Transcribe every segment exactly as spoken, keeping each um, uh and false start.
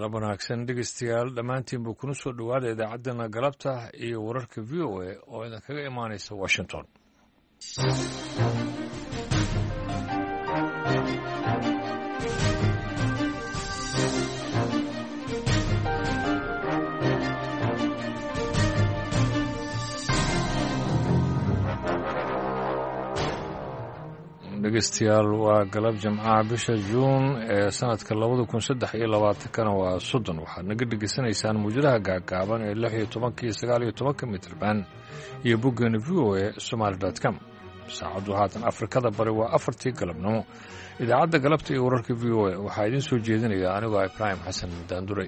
galab wanaagsan dhegeystayaal dhammaantiinba kuna soo dhowaada idaacaddana galabta iyo wararka v o a oo idinkaga imaanaysa washington. dhegeystayaal waa galab jimcaha bisha juun ee sanadka labada kun saddex iyo labaatankana waa soddon. waxaad naga dhegeysanaysaan muujadaha gaagaaban ee lix iyo tobanka iyo sagaal iyo tobanka mitrban iyo boggeena v o a somaali dot com. saacaddu haatan afrikada bari waa afartii galabnimo. idaacadda galabta iyo wararka v o a waxaa idiin soo jeedinaya anigoo ibraahim xasan daanduray.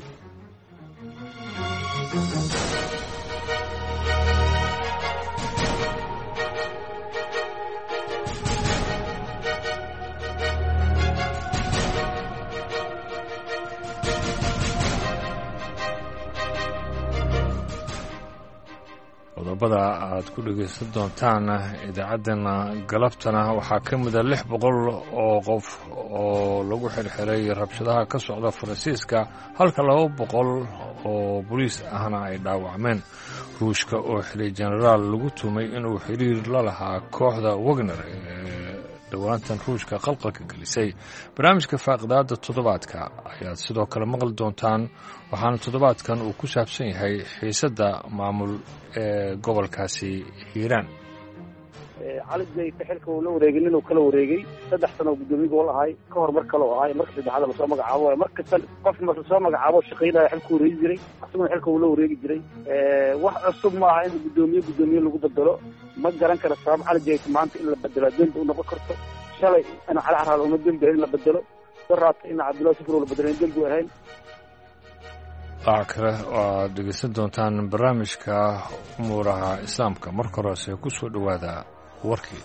qodobada aad ku dhegaysan doontaan idaacaddana galabtana waxaa ka mida lix boqol oo qof oo lagu xirxiray rabshadaha ka socda faransiiska halka laba boqol oo boliis ahna ay dhaawacmeen. ruushka oo xilay jenaraal lagu tumay inuu xiriir la lahaa kooxda wagner ee dhowaantan ruushka qalqalka gelisay. barnaamijka faaqidaada toddobaadka ayaad sidoo kale maqli doontaan, waxaana toddobaadkan uu ku saabsan yahay xiisadda maamul ee gobolkaasi hiiraan. cali jayte xilka uu la wareegay nin uu kala wareegay saddex sano oo guddoomiye gobol ahay ka hor mar kale oo ahay marka saddexaad lasoo magacaabo mar kasta qof marka soo magacaabo shaqaynaya xilka uu wareegi jiray asaguna xilka uu la wareegi jiray. wax cusub ma aha in guddoomiye guddoomiye lagu bedelo. ma garan kara sabab cali jayte maanta in la bedelo dembi u noqon karto. shalay in cali carraal uma dembi in la bedelo, daraata in cabdullahi sufur la bedelo in dembi u ahayn. waxa kale oo aad dhegeysan doontaan barnaamijka umuuraha islaamka. marka horese ku soo dhowaada warkii.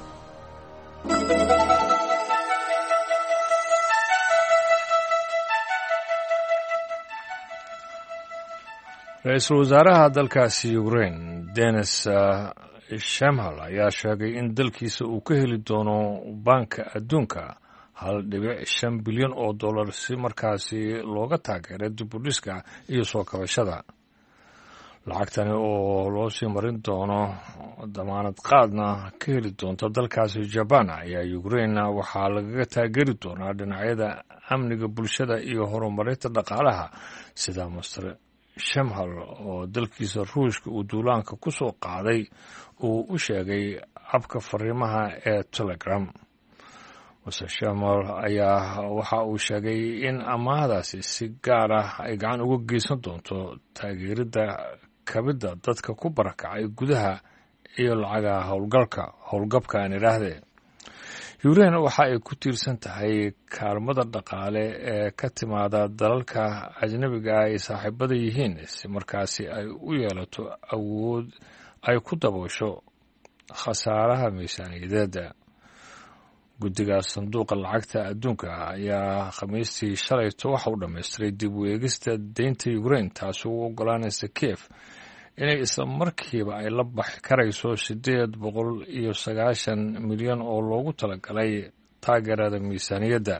ra-iisul wasaaraha dalkaasi ukrain denis shemhal ayaa sheegay in dalkiisa uu ka heli doono baanka adduunka hal dhibic shan bilyan oo dollar si markaasi looga taageeray dibudhiska iyo soo kabashada. lacagtani oo loo sii marin doono damaanad qaadna ka heli doonta dalkaasi jabaan ayaa ukrain waxaa lagaga taageeri doonaa dhinacyada amniga bulshada iyo horumarinta dhaqaalaha, sida master shemhal oo dalkiisa ruushka uu duulaanka ku soo qaaday uu u sheegay abka fariimaha ee telegram. master shemhal ayaa waxa uu sheegay in amaahdaasi si gaar ah ay gacan uga geysan doonto taageeridda kabidda dadka ku barakacay gudaha iyo lacaga howlgalka howlgabka aan idhaahdee. ukrain waxa ay ku tiirsan tahay kaalmada dhaqaale ee ka timaada dalalka ajnabiga ah ay saaxiibada yihiin si markaasi ay u yeelato awood ay ku daboosho khasaaraha miisaaniyadeeda. guddiga sanduuqa lacagta adduunka ayaa khamiistii shalayto waxa uu dhammaystiray dib u eegista deynta ukrain, taasi u oggolaanaysa kiev inay isla markiiba ay la baxi karayso siddeed boqol iyo sagaashan milyan oo loogu talagalay taageerada miisaaniyadda.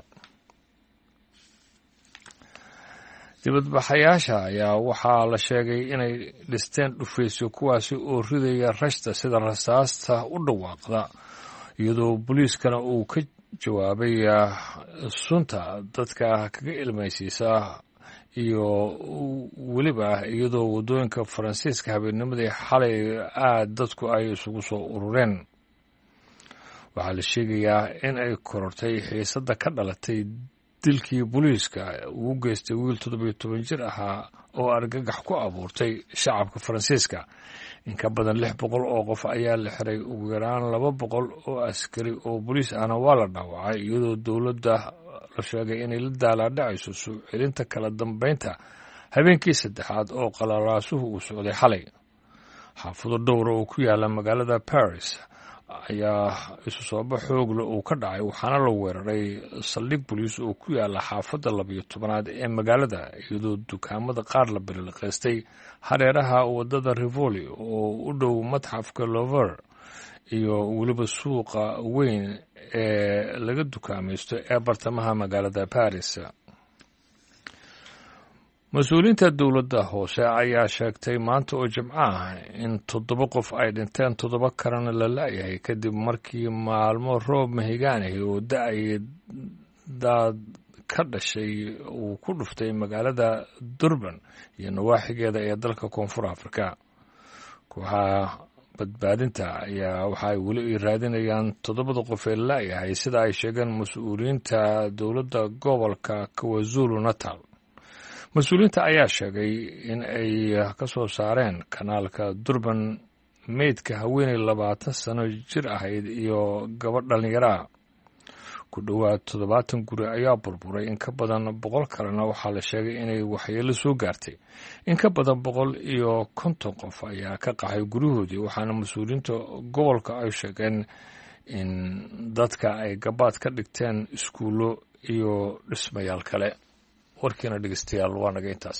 dibadbaxayaasha ayaa waxaa la sheegay inay dhisteen dhufaysyo kuwaasi oo ridaya rashta sida rasaasta u dhawaaqda, iyadoo booliiskana uu ka jawaabay sunta dadka kaga ilmaysiisa iyo weliba iyadoo waddooyinka faransiiska habeennimadii xalay aad dadku ay isugu soo urureen. waxaa la sheegayaa in ay korortay xiisadda ka dhalatay dilkii booliiska uu geystay wiil toddobiyo toban jir ahaa oo argagax ku abuurtay shacabka faransiiska. in ka badan lix boqol oo qof ayaa la xiray, ugu yaraan laba boqol oo askari oo boliis ahna waa la dhaawacay, iyadoo dowladda la sheegay inay la daalaadhacayso soo celinta kala dambaynta habeenkii saddexaad oo qalalaasuhu uu socday xalay. xaafado dhowra oo ku yaala magaalada Paris ayaa isu sooba xoogle uu ka dhacay, waxaana la weeraray saldhig boliis oo ku yaala xaafadda labiyo tobanaad ee magaalada, iyadoo dukaamada qaar la biliqaystay hareeraha waddada Rivoli oo u dhow madxafka Louvre iyo weliba suuqa weyn ee laga dukaamaysto ee bartamaha magaalada Paris. mas-uuliyiinta dowladda hoose ayaa sheegtay maanta oo jimco ah in toddoba qof ay dhinteen toddoba kalena la la'yahay kadib markii maalmo roob mahigaanahi oo da-ay daad ka dhashay uu ku dhuftay magaalada durban iyo nawaaxigeeda ee dalka koonfur afrika. kooxaha badbaadinta ayaa waxa ay weli raadinayaan toddobada qof ee la'yahay sida ay sheegeen mas-uuliyiinta dowladda gobolka KwaZulu Natal. mas-uuliyiinta ayaa sheegay in ay ka soo saareen kanaalka durban meydka haweeney labaatan sano jir ahayd iyo gabadh dhallinyaraha. ku dhowaad toddobaatan guri ayaa burburay, in ka badan boqol kalena waxaa la sheegay inay waxyeello soo gaartay. in ka badan boqol iyo konton qof ayaa ka qaxay guryahoodii, waxaana mas-uuliyiinta gobolka ay sheegeen in dadka ay gabaad ka dhigteen iskuullo iyo dhismayaal kale. warkiina dhegeystayaal waa naga intaas.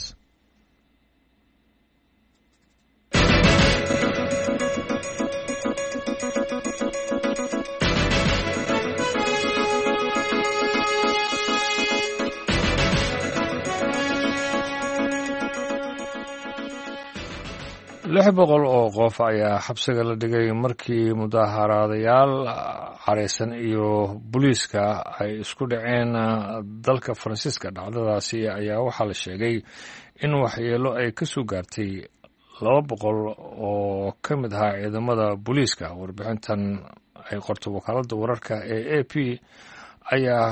lix boqol oo qof ayaa xabsiga la dhigay markii mudaaharaadayaal careysan iyo booliiska ay isku dhaceen dalka Faransiiska. dhacdadaasi ayaa waxaa la sheegay in waxyeello ay ka soo gaartay laba boqol oo ka mid ahaa ciidamada booliiska. warbixintan ay qorto wakaaladda wararka ee A P ayaa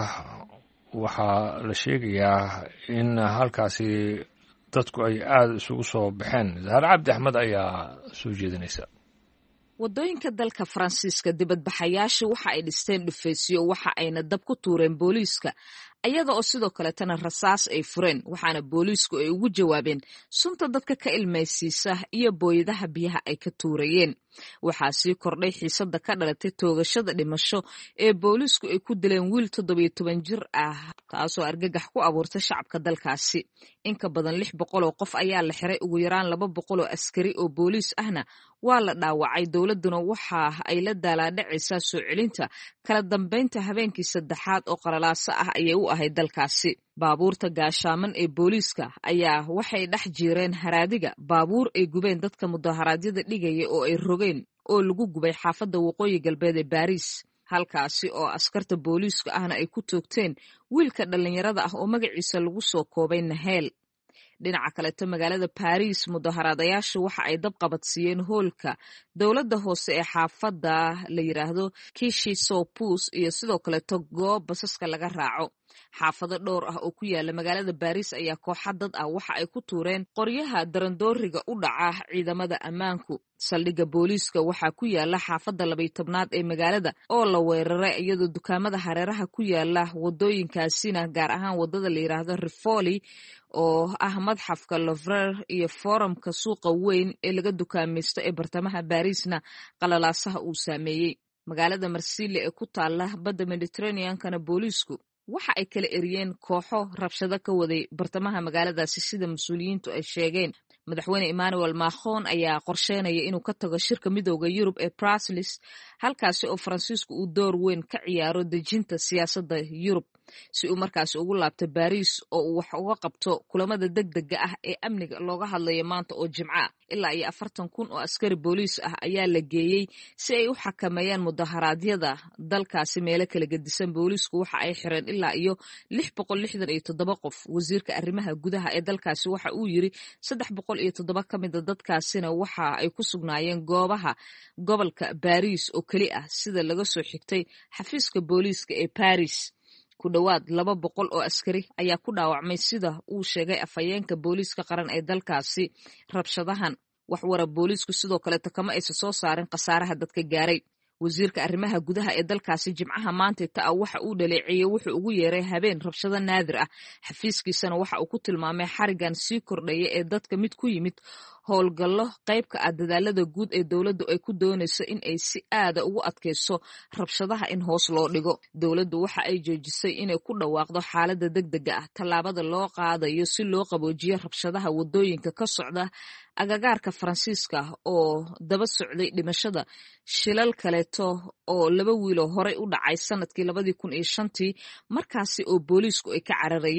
waxaa la sheegayaa in halkaasi dadku ay aada isugu soo baxeen. Zahra Cabdi Axmed ayaa soo jeedinaysa. wadooyinka dalka Faransiiska dibadbaxayaashu waxa ay dhisteen dhufaysyo, waxa ayna dab ku tuureen booliiska, ayada oo sidoo kale tan rasaas ay fureen, waxaana booliisku ay ugu jawaabeen sunta dadka ka ilmaysiisa iyo booyadaha biyaha ay ka tuurayeen. waxaa sii kordhay xiisada ka dhalatay toogashada dhimasho ee booliisku ay ku dileen wiil toddoba iyo toban jir ah, taasoo argagax ku abuurtay shacabka dalkaasi. in ka badan lix boqol oo qof ayaa la xiray, ugu yaraan laba boqol oo askari oo booliis ahna waa la dhaawacay. dowladuna waxa ay la daalaadhacaysaa soo celinta kala dambeynta habeenkii saddexaad oo qalalaaso ah ayay u ahayd dalkaasi. baabuurta gaashaaman ee booliiska ayaa waxay dhex jiireen haraadiga baabuur ay gubeen dadka mudaharaadyada dhigaya oo ay rogeen oo lagu gubay xaafadda waqooyi galbeed ee Baariis, halkaasi oo askarta booliiska ahna ay ku toogteen wiilka dhallinyarada ah oo magaciisa lagu soo koobay Nahel. dhinaca kaleto magaalada Paris, mudaharaadayaashu waxa ay dab qabadsiiyeen hoolka dowladda hoose ee xaafadda la yiraahdo Clichy-sous-Pouce iyo sidoo kaleto goob basaska laga raaco. xaafado dhowr ah oo ku yaala magaalada Paris ayaa kooxa dad ah waxa ay ku tuureen qoryaha darandooriga u dhaca ciidamada ammaanku. saldhigga booliiska waxaa ku yaala xaafadda labaiyo tobnaad ee magaalada oo la weeraray, iyadoo dukaamada hareeraha ku yaala wadooyinkaasina gaar ahaan wadada la yiraahdo Rivoli oo ah madxafka Louvre iyo foorumka suuqa weyn ee laga dukaamaysto ee bartamaha Parisna qalalaasaha uu saameeyey. magaalada Marseille ee ku taala badda Mediterranean-kana booliisku waxa ay kala eriyeen kooxo rabshado ka waday bartamaha magaaladaasi sida mas-uuliyiintu ay sheegeen. madaxweyne Emmanuel Macron ayaa qorsheynaya inuu ka tago shirka midowda Yurub ee Brussels, halkaasi oo Faransiisku uu door weyn ka ciyaaro dejinta siyaasadda Yurub, si uu markaas ugu laabto Paris oo uu wax uga qabto kulamada degdega ah ee amniga looga hadlayo maanta oo Jimco. ilaa iyo afartan kun oo askari booliis ah ayaa la geeyey si ay u xakameeyaan mudaharaadyada dalkaasi meelo kala gedisan. booliisku waxa ay xireen ilaa iyo lix boqol lixdan iyo toddoba qof. wasiirka arrimaha gudaha ee dalkaasi waxa uu yiri saddex boqol iyo toddoba ka mid a dadkaasina waxa ay ku sugnaayeen goobaha gobolka Paris oo keli ah, sida laga soo xigtay xafiiska booliiska ee Paris. ku dhowaad laba boqol oo askari ayaa ku dhaawacmay sida uu sheegay afhayeenka booliiska qaran ee dalkaasi rabshadahan. wax wara booliisku sidoo kaleeto kama aysan soo saarin khasaaraha dadka gaaray. wasiirka arrimaha gudaha ee dalkaasi Jimcaha maanta taa waxa uu dhaleeceeyay wuxuu ugu yeeray habeen rabshado naadir ah. xafiiskiisana waxa uu ku tilmaamay xarigan sii kordhaya ee dadka mid ku yimid howlgallo qayb ka ah dadaalada guud ee dowladdu ay ku doonayso in ay si aada ugu adkayso rabshadaha in hoos loo dhigo. dowladdu waxa ay joojisay inay ku dhawaaqdo xaaladda degdega ah, tallaabada loo qaadayo si loo qaboojiyo rabshadaha wadooyinka ka socda agagaarka Faransiiska oo daba socday dhimashada shilal kaleeto oo laba wiilo horey u dhacay sanadkii labadii kun iyo shantii, markaasi oo booliisku ay ka cararayeen.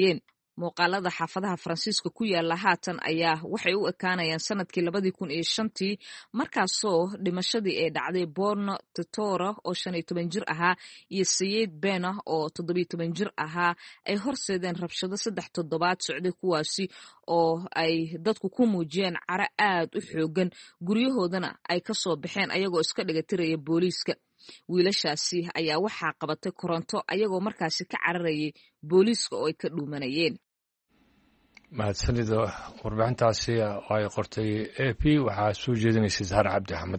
muuqaalada xaafadaha faransiiska ku yaala haatan ayaa waxay u ekaanayaan sanadkii labadii kun iyo shantii markaasoo dhimashadii ay dhacday Borno Totoro oo shan iyo toban jir ahaa iyo Sayid Bena oo toddobiyo toban jir ahaa ay horseedeen rabshado saddex toddobaad socday kuwaasi oo ay dadku ku muujiyeen cara aad u xoogan guryahoodana ay ka soo baxeen ayagoo iska dhigatiraya booliiska. wiilashaasi ayaa waxaa qabatay koronto ayagoo markaasi ka cararayay booliiska oo ay ka dhuumanayeen. mahadsanida warbixintaasi oo ay qortay A P waxaa soo jeedinaysay Zahra Cabdi Axmed.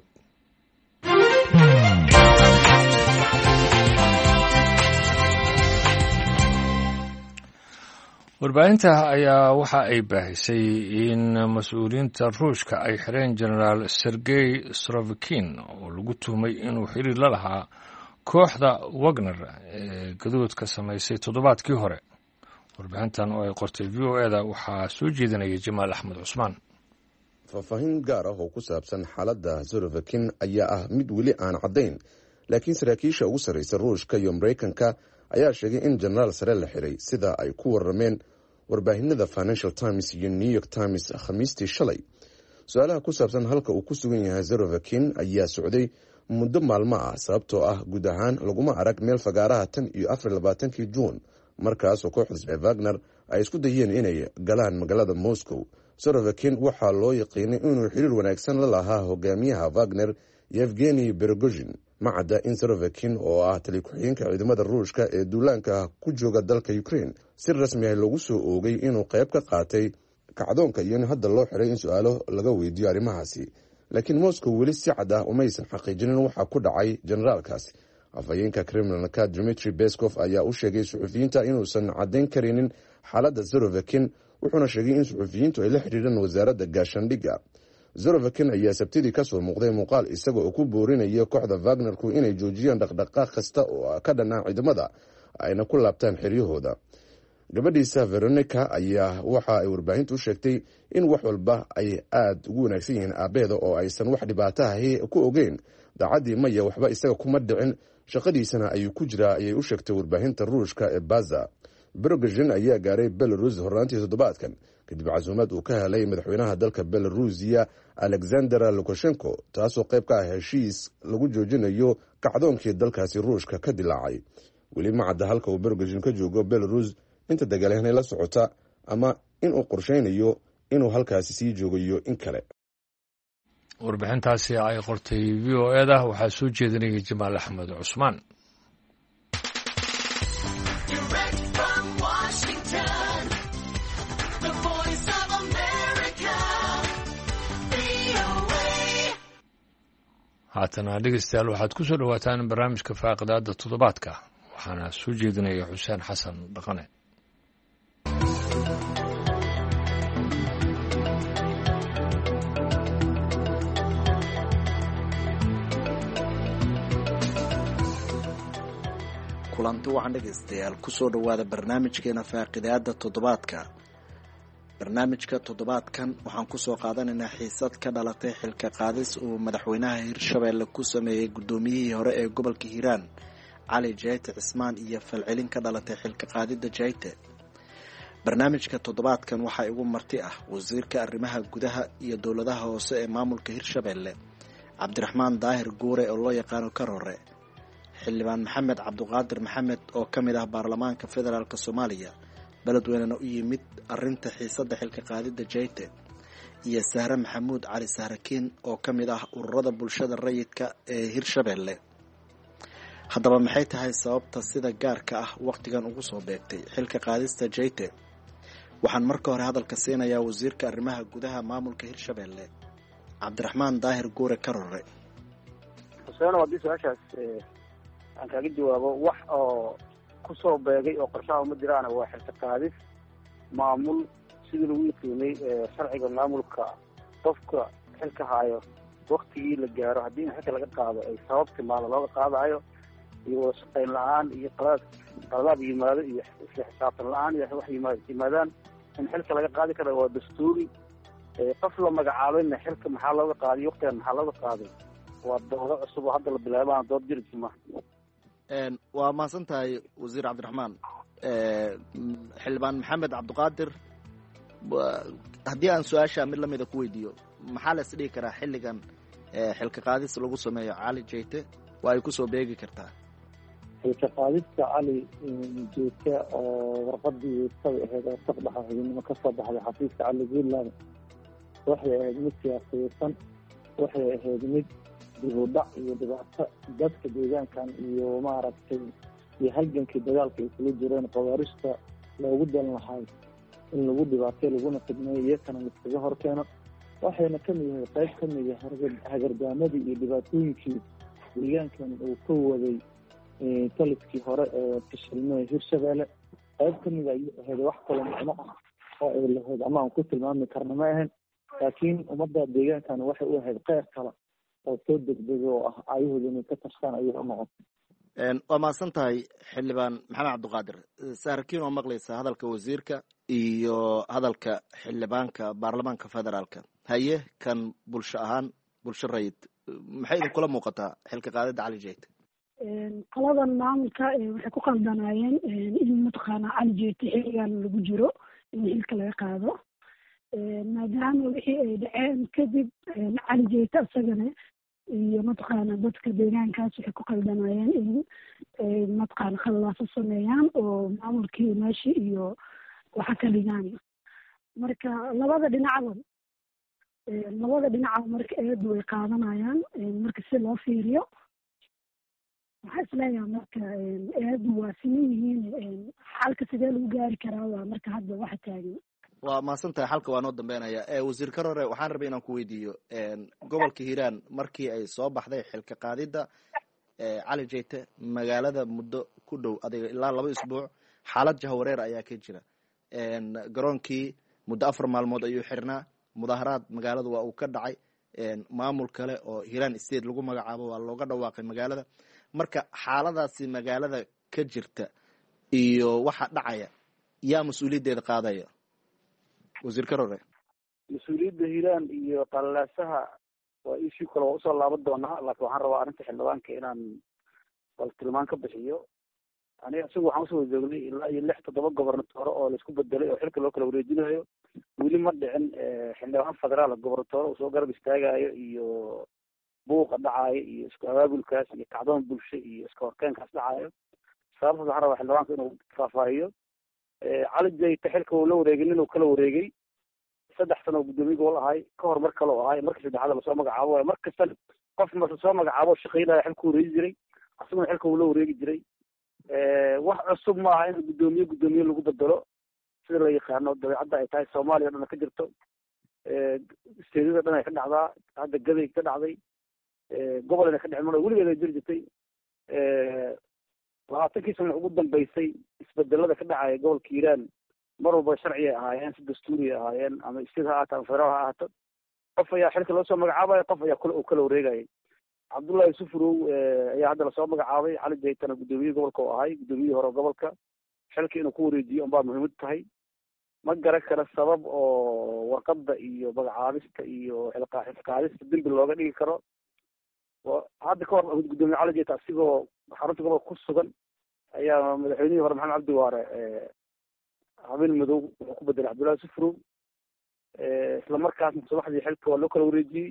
warbaahinta ayaa waxa ay baahisay in mas-uuliyiinta ruushka ay xireen generaal Sergey Sorovikin oo lagu tuhmay inuu xiriir la lahaa kooxda Wagner ee gadoodka samaysay toddobaadkii hore. warbixintan oo ay qortay V O A-da waxaa soo jeedinaya Jamaal Axmed Cusmaan. faahfaahin gaar ah oo ku saabsan xaaladda Sorovikin ayaa ah mid weli aan caddayn, laakiin saraakiisha ugu sarraysa ruushka iyo Mareykanka ayaa sheegay in generaal sare la xiray sida ay ku warrameen warbaahinada Financial Times iyo New York Times khamiistii shalay. su-aalaha ku saabsan halka uu ku sugan yahay Sorovikin ayaa socday muddo maalmo ah sababtoo ah guud ahaan laguma arag meel fagaaraha tan iyo afar iyo labaatankii juun markaasoo kooxda Wagner ay isku dayeen inay galaan magaalada Moscow. Sorovikin waxaa loo yaqiinay inuu xiriir wanaagsan la lahaa hogaamiyaha Wagner Yevgeny Prigozhin. ma cadda in Sorovikin oo ah tali ku-xigeenka ciidamada ruushka ee duulaanka ku jooga dalka Ukraine si rasmi ah lagu soo oogay inuu qayb ka qaatay kacdoonka iyo in hadda loo xiray in su-aalo laga weydiiyo arrimahaasi, laakiin Moscow weli si cad ah umaysan xaqiijinin waxa ku dhacay generaalkaasi. afhayeenka Kremlin-ka Dmitry Peskov ayaa u sheegay suxufiyiinta inuusan caddayn karinin xaaladda Sorovikin, wuxuuna sheegay in suxufiyiintu ay la xiriireen wasaaradda gaashaandhigga. Sorovikin ayaa sabtidii ka soo muuqday muuqaal isaga oo ku boorinaya kooxda Wagnerku inay joojiyaan dhaqdhaqaaq kasta oo ka dhanaa ciidamada ayna ku laabtaan xiryahooda. gabadhiisa Veronica ayaa waxa ay warbaahintu u sheegtay in wax walba ay aad ugu wanaagsan yihiin aabeeda oo aysan wax dhibaato ahi ku ogeyn. daacadii maya waxba isaga kuma dhicin, shaqadiisana ayuu ku jiraa ayay u sheegtay warbaahinta ruushka ee Baza. Prigozhin ayaa gaaray Belarus horraantii toddobaadkan kadib casuumad uu ka helay madaxweynaha dalka Belarusiya Alexander Lukashenko, taasoo qayb ka ah heshiis lagu joojinayo kacdoonkii dalkaasi ruushka ka dilaacay. weli ma cadda halka uu Prigozhin ka joogo Belarus, inta dagaalyahanay la socota ama inuu qorsheynayo inuu halkaasi sii joogayo in kale. warbixintaasi ay qortay V O A-da waxaa soo jeedinaya Jamaal Axmed Cusmaan. haatana dhegeystayaal waxaad ku soo dhowaataan barnaamijka faaqidaada toddobaadka, waxaana soo jeedinaya xuseen xasan dhaqane. kulanti wacan dhegeystayaal kusoo dhowaada barnaamijkeena faaqidaada toddobaadka. barnaamijka toddobaadkan waxaan kusoo qaadanaynaa xiisad ka dhalatay xilka qaadis uu madaxweynaha Hirshabeelle ku sameeyey guddoomiyihii hore ee gobolka Hiiraan Cali Jayte Cismaan iyo falcelin ka dhalatay xilka qaadida Jayte. barnaamijka toddobaadkan waxaa igu marti ah wasiirka arrimaha gudaha iyo dowladaha hoose ee maamulka Hirshabeelle Cabdiraxmaan Daahir Guure oo loo yaqaano Karore, xildhibaan Maxamed Cabduqaadir Maxamed oo ka mid ah baarlamaanka federaalk Soomaaliya beledweynena u yimid arinta xiisada xilka qaadida Jayte, iyo Sahre Maxamuud Cali Sahrakiin oo ka mid ah ururada bulshada rayidka ee Hirshabeelle. haddaba maxay tahay sababta sida gaarka ah waqtigan ugu soo beegtay xilka qaadista Jayte? waxaan marka hore hadalka siinayaa wasiirka arrimaha gudaha maamulka Hirshabeelle Cabdiraxmaan Daahir Guure Karore. xuseen waa su-aashaas aan kaaga jawaabo, wax oo ku soo beegay oo qorshaha ma jiraan. waa xilka qaadis maamul sidii lagu yaqiinay sharciga maamulka, qofka xilka haayo waqtigii la gaaro haddii xilka laga qaado ay sababti maala looga qaadayo, iyo wada shaqayn la-aan iyo qalad qaladaad yimaado iyo isla xisaabtan la-aan iyo wax yimaadaan in xilka laga qaadi karo waa dastuuri. qof la magacaabayna xilka maxaa looga qaadiy waqtigan maxaa looga qaaday waa doodo cusub oo hadda la bilaabaan dood jirjima. waa mahadsan tahay wasiir Cabdiraxmaan. xildhibaan maxamed cabdiqaadir haddii aan su-aasha mid lamida ku weydiiyo maxaa la isdhigi karaa xilligan xilka qaadis lagu sameeyo cali jeyte waa ay kusoo beegi kartaa xilka qaadista cali jeyte oo warqadii weystada ahayd oo saqdhaxa xubinimo kasoo baxday xafiiska cali puntland waxay ahayd mid siyaasiyeysan waxay ahayd mid dibudhac iyo dhibaato dadka deegaankan iyo maaragtay iyo halgankii dagaalka ay kula jireen qawaarista loogu dan lahay in lagu dhibaatay laguna fidmeeyo iyakana liskaga horkeeno waxayna kamid yahay qayb kamid ah hagardaamada iyo dhibaatooyinkii deegaankan uu ka waday taliskii hore ee fashilmay hirshabeelle qayb kamid ayay ahayd wax kale macno ah oo ay lahayd ama aan ku tilmaami karna ma ahayn laakiin ummadda deegaankan waxay u ahayd qeyr kale oo soo degdega oo ah ayahooda inay ka tashtaan ayay u noqotay waa mahadsan tahay xildhibaan maxamed cabdiqaadir saarakiin oo maqlaysa hadalka wasiirka iyo hadalka xildhibaanka baarlamaanka federaalka haye kan bulsho ahaan bulsho rayid maxay idinkula muuqataa xilka qaadida cali jeyte qoladan maamulka waxay ku qaldanaayeen in mataqaana cali jeyte xilligan lagu jiro in xilka laga qaado maadaama wixii ay dhaceen kadib cali jeyte isagana iyo mataqaana dadka deegaankaas waxay ku qaldanayeen in mataqaana khallaaso sameeyaan oo maamulkii meeshi iyo waxa ka dhigaan marka labada dhinacba labada dhinacba marka eedu way qaadanayaan marka si loo fiiriyo waxaa isleeyahay marka eedu waa siman yihiin xalka sidee lagu gaari karaa waa marka hadda waxa taagan waa mahadsan tahay xalka waa noo dambeynaya wasiir karore waxaan rabay inaan ku weydiiyo gobolka hiiraan markii ay soo baxday xilka qaadida cali jeyte magaalada muddo ku dhow adiga ilaa laba isbuuc xaalad jahawareer ayaa ka jira garoonkii muddo afar maalmood ayuu xirnaa mudaharaad magaalada waa uu ka dhacay maamul kale oo hiiraan state lagu magacaabo waa looga dhawaaqay magaalada marka xaaladaasi magaalada ka jirta iyo waxa dhacaya yaa mas-uuliyaddeeda qaadaya wasiir karore mas-uuliyadda hiiraan iyo qalaasaha waa ishii kale waa usoo laaban doonaa laakiin waxaan rabaa arrinta xildhibaanka inaan bal tilmaan ka bixiyo aniga isagu waxaan usoo joognay ilaa iyo lix toddoba gobernatoore oo laisku bedelay oo xilka loo kala wareejinayo weli ma dhicin xildhibaan federaal gobernatoore uu soo garab istaagayo iyo buuqa dhacayo iyo isku abaabulkaas iyo kacdoon bulsho iyo iska horkeenkaas dhacayo sababtaas waxaan rabaa xildhibaanka inuu faahfaahiyo cali jeyte xilka uu la wareegay nin uu kala wareegay saddex sano oo guddoomiye gobol ahay ka hor mar kale oo ahay markii saddexaad lasoo magacaabo waayo mar kasta qof marka soo magacaabo shaqaynaya xilka wareegi jiray asaguna xilka uu la wareegi jiray wax cusub maaha in guddoomiye guddoomiye lagu bedelo sida la yaqaano dabeecadda ay tahay soomaaliya o dhan ka jirto isteedyada dhan ay ka dhacdaa hadda gaday ka dhacday gobol ina ka dhicin mar weligeed ay jiri jirtay labaatankii sana ugu dambeysay isbedelada ka dhacaya gobolka hiiraan mar walba sharci ay ahaayeen si dastuuri ay ahaayeen ama state ha ahaato ama federaal ha ahaato qof ayaa xilka loo soo magacaabayo qof ayaa kule uu kala wareegayay cabdullahi yusufurow ayaa hadda lasoo magacaabay cali jeytana guddoomiye gobolka oo ahay guddoomiyihii hore gobolka xilka inuu ku wareejiyo unbaa muhiimad tahay ma garan kara sabab oo warqada iyo magacaabista iyo xilqaadista dembi looga dhigi karo hadda ka hor guddoomiye cali jeyte asigoo xarunta gobolka ku sugan ayaa madaxweynihii hore maxamed cabdi waare habeen madow wuxuu ku bedelay cabdullahi yusufurow isla markaasna subaxdii xilka waa loo kala wareejiyey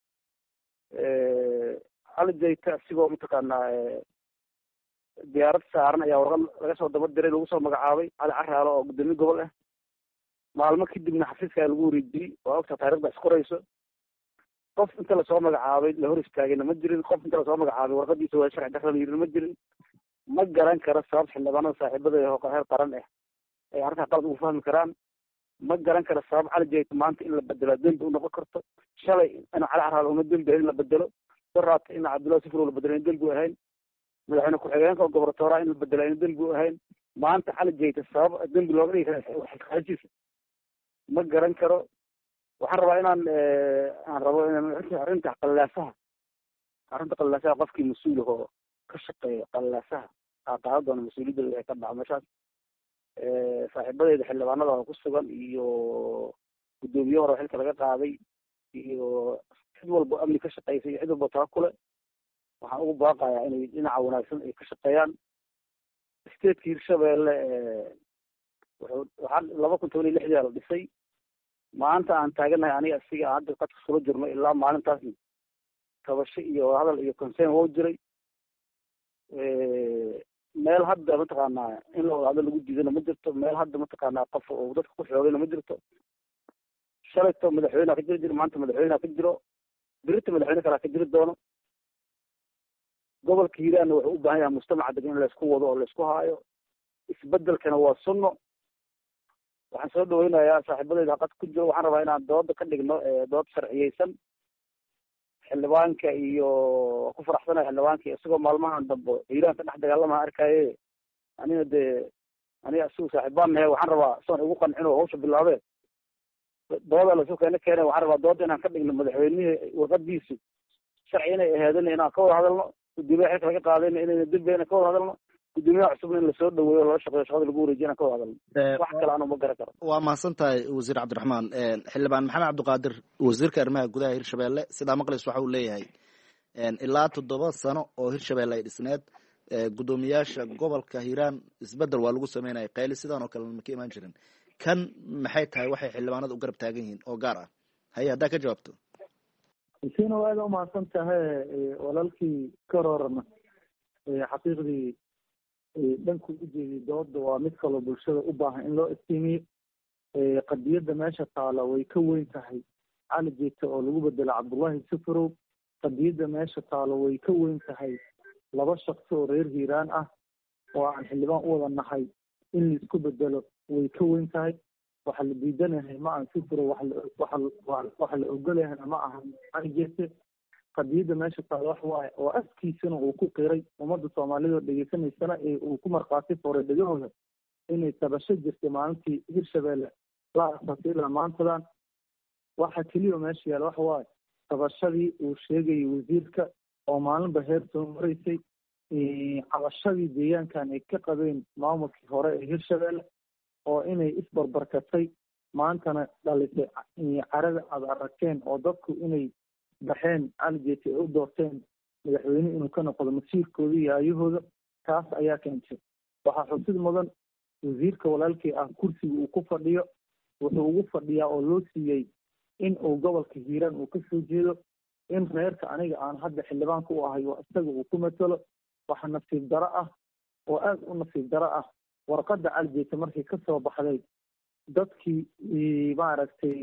cali jeyte asigoo mataqaanaa diyaarad saaran ayaa warqad laga soo daba diray lagu soo magacaabay cali caraalo oo guddoomiye gobol ah maalmo kadibna xafiiska ayaa lagu wareejiyey waa ogta taarikhda isqorayso qof inta lasoo magacaabay la hor istaagayna ma jirin qof inta lasoo magacaabay warqadiisa waa sharci darra la yidhi ma jirin ma garan karo sabab xildhibaanada saaxiibada heer qaran ah ay arrintaa qalad ugu fahmi karaan ma garan karo sabab cali jeyte maanta in la bedelo dembi u noqon karto shalay in cali caraalo una dembi in la bedelo daraata in cabdullahi sifur la bedelo in dembi u ahayn madaxweyne ku-xigeenka oo gobernatoora in la bedelo in dembi u ahayn maanta cali jeyte sabab dembi looga dhigi kara xilqaadiisa ma garan karo waxaan rabaa inaan aan rabo in arrinta qalaasaha arrinta qalaasaha qofkii mas-uul oo ka shaqeeya qalaasaha qaaqaada doona mas-uuliyadda ay ka dhaco meeshaas saaxiibadeeda xildhibaanada oo ku sugan iyo guddoomiye hore xilka laga qaaday iyo cid walba amni ka shaqeysa iyo cid walba taba kule waxaan ugu baaqayaa inay dhinaca wanaagsan ay ka shaqeeyaan stateka hirshabeelle wuxuu waxaa laba kun toban iyo lixdii la dhisay. maanta aan taaganahay aniga asiga hadda qadka sula jirno ilaa maalintaasna kabasho iyo hadal iyo consern wou jiray. meel hadda mataqaanaa in la wada hadlo lagu diidana ma jirto, meel hadda mataqaanaa qof oo dadka ku xoogayna ma jirto. shalayto madaxweyneha ka jiri jiro, maanta madaxweyneha ka jiro, birita madaxweyne kalaa ka jiri doono. gobolka hiiraanna wuxuu u baahan yahay mujtamaca degan in laysku wado oo laysku haayo. isbedelkana waa sunno. waxaan soo dhaweynayaa saaxiibadeyda haqad ku jiro, waxaan rabaa inaan dooda ka dhigno dood sharciyeysan. xildhibaanka iyo ku faraxsanaya xildhibaanka isagoo maalmahan dambe hiiraan ka dhex dagaalamaha arkaye, aniga dee aniga isagu saaxiibaan nahe, waxaan rabaa soon igu qancin oo hawsha bilaabe dooda lasu keena keena. waxaan rabaa dooda inaan ka dhigno madaxweynihii warqadiisu sharci inay aheedana inaan ka wada hadalno, gudoomiyaha xilka laga qaadayna inayna dembi inaan ka wada hadalno, gudoomiyaha cusubna in lasoo dhaweeyo loo shaqeeyo shaqada lagu wareejiyo inaan ka wada hadalno. wax kale anu ma garan karo. waa mahadsan tahay wasiir cabdiraxmaan. xildhibaan maxamed cabdiqaadir, wasiirka arrimaha gudaha hirshabeelle, sidaa maqlays waxa uu leeyahay ilaa toddoba sano oo hirshabeelle ay dhisneed, gudoomiyaasha gobolka hiiraan isbedel waa lagu sameynaya qayli sidaan oo kale ma ka imaan jirin. kan maxay tahay waxay xildhibaanada u garab taagan yihiin oo gaar ah? haye haddaa ka jawaabto. isiina aada u mahadsan tahay walaalkii karoorna xaqiiqdii dhanku ujeediy dooda waa mid kaloo bulshada u baahan in loo iftiimiyo. qadiyadda meesha taala way ka weyn tahay cali jeete oo lagu bedelo cabdullaahi safarow. qadiyadda meesha taalo way ka weyn tahay laba shaqsi oo reer hiiraan ah oo aan xildhibaan u wada nahay in laisku bedelo way ka weyn tahay. waxa la diidanahay ma aan safarow, waxa la ogolayahayna ma aha cali jeete. qadiyadda meesha taalo wax waaye oo afkiisana uu ku qiray ummadda soomaalida oo dhegeysanaysana ee uu ku markhaati furay dhegahooda inay tabasho jirtay maalintii hirshabeelle la asaasay ilaa maantadan. waxa keliya meesha yaala waxa waaye tabashadii uu sheegayay wasiirka oo maalinba heer soo maraysay, cabashadii deegaankan ay ka qabeen maamulkii hore ee hirshabeelle oo inay isbarbarkatay maantana dhalisay carada aad aragteen oo dadku inay baxeen cali jeete ay u doorteen madaxweyne inuu ka noqdo masiirkooda iyo aayahooda. taas ayaa keentay. waxaa xusid mudan wasiirka walaalkii ah kursiga uu ku fadhiyo wuxuu ugu fadhiyaa oo loo siiyey in uu gobolka hiiraan uu ka soo jeedo, in reerka aniga aan hadda xildhibaanka u ahay oo isaga uu ku matalo. waxa nasiib daro ah oo aada u nasiib daro ah, warqadda cali jeete markii kasoo baxday dadkii maaragtay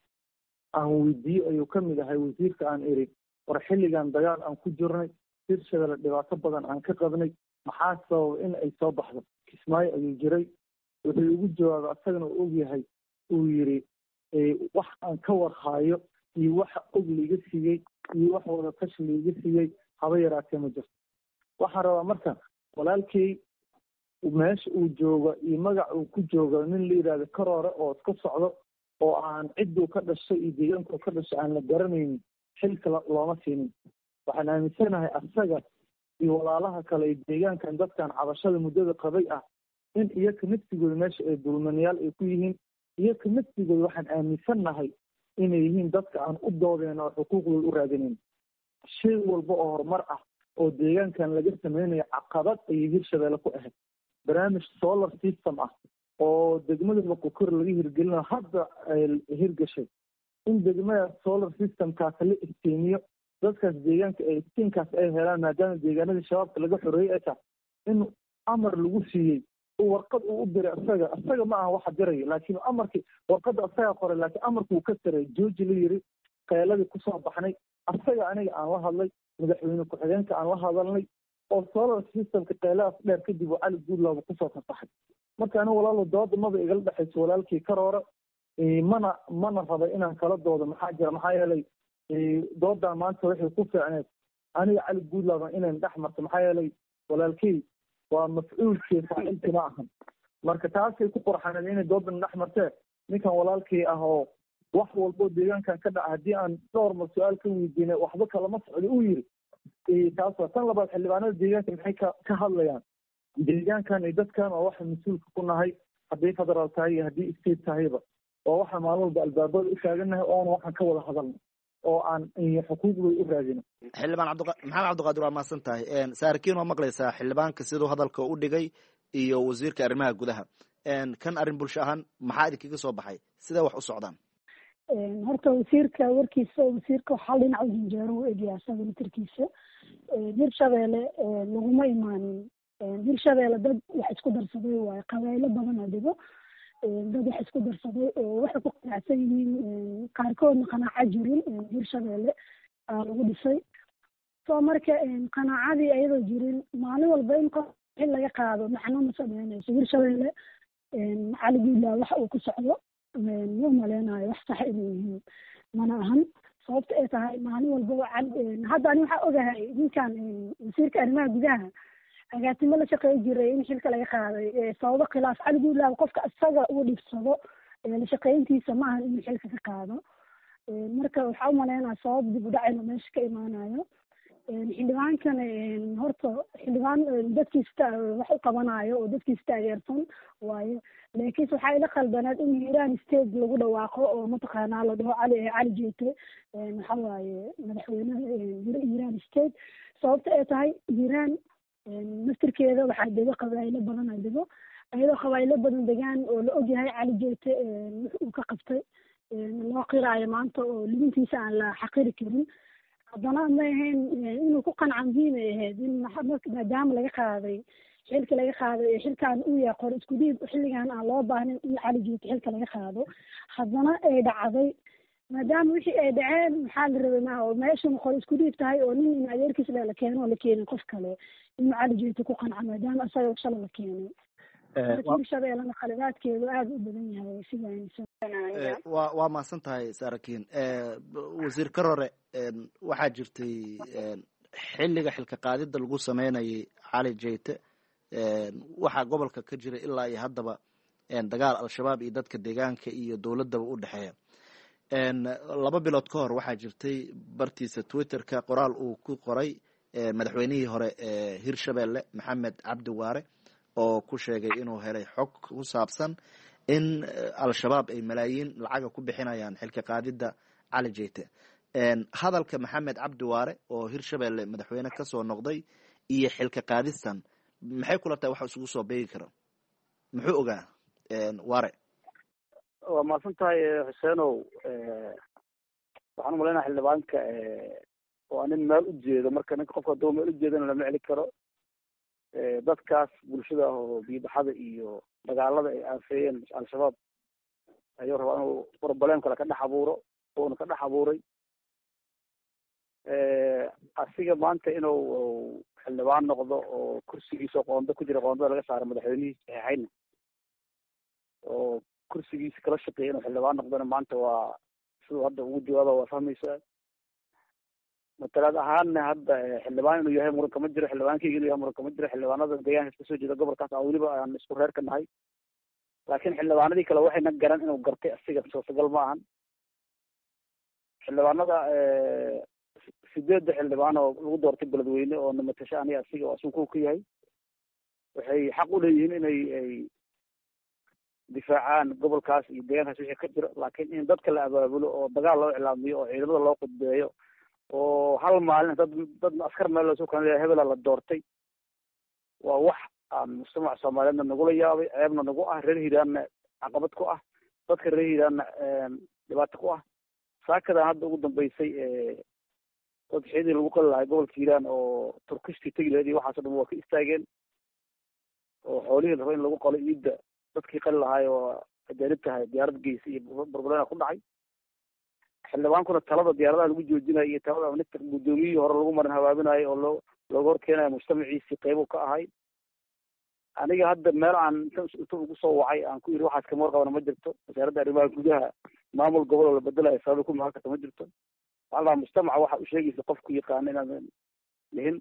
aan weydiiyo ayuu kamid ahay wasiirka. aan iri war xilligan dagaal aan ku jirnay, hirshabeelle dhibaato badan aan ka qabnay, maxaa sababa in ay soo baxdo? kismaayo ayuu jiray. wuxuu igu jawaabay asagana uu ogyahay, uu yiri wax aan ka warhaayo iyo waxa og liiga siiyey iyo wax wada tashi liiga siiyey haba yaraatee ma jirto. waxaan rabaa marka walaalkay meesha uu joogo iyo magac uu ku joogo nin la yidhahdo karoore oo iska socdo oo aan cidduu ka dhashay iyo deegaanku ka dhashay aan la garanaynin xilka looma siinin. waxaan aaminsanahay asaga iyo walaalaha kale ee deegaankan dadkan cabashada muddada qabay ah in iyoka naftigooda meesha ay dulmanayaal ay ku yihiin. iyoka naftigooda waxaan aaminsannahay inay yihiin dadka aan u doodeen oo xuquuqdooda u raadinayn. shay walba oo horumar ah oo deegaankan laga sameynayo caqabad ayay hirshabeelle ku ahayd. barnaamij solar system ah oo degmada boqokor laga hirgelinayo hadda hirgashay, in degmada solar systemkaas la iftiimiyo dadkaas deegaanka ee iftiinkaas ay helaan maadaama deegaanadii shabaabka laga xoreeyey ay tahay, in amar lagu siiyey warqad uu u diray asaga asaga ma aha waxa dirayo, laakiin amarkii warqadda asaga qoray, laakiin amarkuu ka taray jooji la yiri. qayladii kusoo baxnay asaga aniga aan la hadlay, madaxweyne ku-xigeenka aan la hadalnay oo solar systemka qayladaas dheer kadib oo cali guudlaaba kusoo fasaxay. marka aniga walaalo dooda maba igala dhexayso walaalkii karoore, mana mana raba inaan kala doodo. maxaa jira maxaa yeelay doodan maanta waxay ku fiicneed aniga cali guudlaaba inayn dhex marto, maxaa yeelay walaalkey waa mafcuulkii faacilkii ma ahan. marka taasay ku qorxaneed inay doodan dhex martee ninkan walaalkii ah oo wax walbo deegaankan ka dhaca haddii aan dhowr mar su-aal ka weydiinay waxba kalama socdo uu yiri. taas waa tan labaad. xildhibaanada deegaanka maxay ka ka hadlayaan deegaankan iyo dadkan oo waxa mas-uulka ku nahay, haddii federaal tahay iyo haddii state tahayba, oo waxaa maalin walba albaabada u taaganahay oona waxaan ka wada hadalno oo aan xuquuqdooda u raadino. xildhibaan cabdi maxamed cabdiqaadir waa mahadsan tahay. saarkiin waa maqlaysaa xildhibaanka siduu hadalka u dhigay iyo wasiirka arrimaha gudaha kan arrin bulsho ahaan maxaa idinkaga soo baxay sidee wax u socdaan horta wasiirka warkiisa wasiirka waxaa dhinaca u janjeero u egyaa isaga mitirkiisa hirshabeelle laguma imaanin hirshabeelle dad wax isku darsaday waaye qabaaylo badan a dhigo dad wax isku darsaday oo waxay ku qanacsan yihiin qaarkoodna qanaaco jirin hirshabeelle aa lagu dhisay soo marka qanaacadii ayadoo jirin maalin walba in qof xil laga qaado macno ma sameynayso hirshabeelle cali guudlaa waxa uu ku socdo ma maleynayo wax sax inay yihiin mana ahan sababta ay tahay maalin walbaba hadda ani waxaa ogahay ninkan wasiirka arrimaha gudaha agaasimo la shaqeey jiray in xilka laga qaaday sababo khilaaf cali guudlaa qofka isaga uu dhibsado la shaqeyntiisa ma ahan inuu xilka ka qaado marka waxaa u maleynaya sabab dib u dhacayna meesha ka imaanayo xildhibaankan horta xildhibaan dadkiisa wax u qabanayo oo dadkiisa taageersan waayo laakiinse waxaa ila qalbanaad in hiiraan state lagu dhawaaqo oo mataqaanaa la dhaho cali cali jeete waxa waaye madaxweynaha hiiraan state sababta ay tahay hiiraan naftirkeeda waxaa dego qabaaylo badan a dego ayadoo qabaaylo badan degaan oo la ogyahay cali jeete wix uu ka qabtay loo qiraayo maanta oo libintiisa aan la xaqiri karin haddana ma ahayn inuu ku qanca muhiim ay ahayd in maadaama laga qaaday xilka laga qaaday ee xilkan uu yahay qor isku dhiib xilligan aan loo baahnin in cali jeete xilka laga qaado haddana ay dhacday maadaama wixii ay dhaceen maxaa la rabay maa oo meeshan qor isku dhiib tahay oo nin in adeerkiis la keeno oo la keenin qof kale inuu cali jeete ku qanca maadaama isaga shala la keenay hirshabeellena khalidaadkeedu aada u badan yahay sida wa waa mahadsan tahay sarakiin wasiir karore waxaa jirtay xilliga xilka qaadida lagu sameynayay cali jeyte waxaa gobolka ka jira ilaa iyo haddaba dagaal al-shabaab iyo dadka deegaanka iyo dowladaba u dhexeeya laba bilood ka hor waxaa jirtay bartiisa twitterka qoraal uu ku qoray madaxweynihii hore ee hirshabeelle maxamed cabdi waare oo ku sheegay inuu helay xog ku saabsan in al-shabaab ay malaayiin lacaga ku bixinayaan xilka qaadida cali jeyte hadalka maxamed cabdi waare oo hirshabeelle madaxweyne kasoo noqday iyo xilka qaadistan maxay kula tahay waxa isugu soo beegi kara muxuu ogaa waare waa mahadsan tahay xuseenow waxaan umalaynaya xildhibaanka waa nin meel ujeedo marka ninka qofka haduu meel ujeedana lama celi karo dadkaas bulshada oo biibaxada iyo dagaalada ay aafeeyeen al-shabaab ayuu rabaa inuu problem kale ka dhex abuuro uuna ka dhex abuuray asiga maanta inuu xildhibaan noqdo oo kursigiisa qoondo ku jira qoondada laga saaro madaxweynihii saxeixayna oo kursigiisa kala shaqeeya inuu xildhibaan noqdona maanta waa siduu hadda ugu jawaaba waa fahmaysaa matalaad ahaanna hadda xildhibaan inuu yahay muran kama jiro xildhibaankeyga inuu yahay muran kama jiro xildhibaanada deegaanka kasoo jeeda gobolkaas aan weliba aan isku reer ka nahay laakiin xildhibaanadii kale waxayna garan inuu gartay asiga suurtagal ma ahan xildhibaanada sideedda xildhibaan oo lagu doortay beledweyne oo namatasho aniga asiga oo asunku ka yahay waxay xaq u leeyihiin inay ay difaacaan gobolkaas iyo deegaankaas wixii ka jiro laakiin in dadka la abaabulo oo dagaal loo iclaamiyo oo ciidamada loo qudbeeyo oo hal maalin dad dad askar meel loosu kala hebela la doortay waa wax aan mujtamaca soomaaliyeedna nagula yaabay ceebna nagu ah reer hiiraanna caqabad ku ah dadka reer hiiraanna dhibaato ku ah saakadan hadda ugu dambeysay dadxiyadii lagu qali lahay gobolka hiiraan oo turkishtii tegi lahayd iyo waxaaso dhan waa ka istaageen oo xoolihii raba in lagu qalo ciidda dadkii qali lahaay oo ajaanib tahay diyaarad geysa iyo burburena ku dhacay xildhibaankuna talada diyaaradaha lagu joojinayo iyo talada minister guddoomiyihii hore lagu marin habaabinayo oo loo looga horkeenayo mujtamaciisii qeybu ka ahay aniga hadda meel aan inta ugu soo wacay aan ku yiri waxaas kama warqabana ma jirto wasaaradda arrimaha gudaha maamul gobol oo la bedelayo sababa ku mahan karta ma jirto waxaa la rabaa mujtamaca waxa u sheegaysa qofku yaqaana inaadan lihin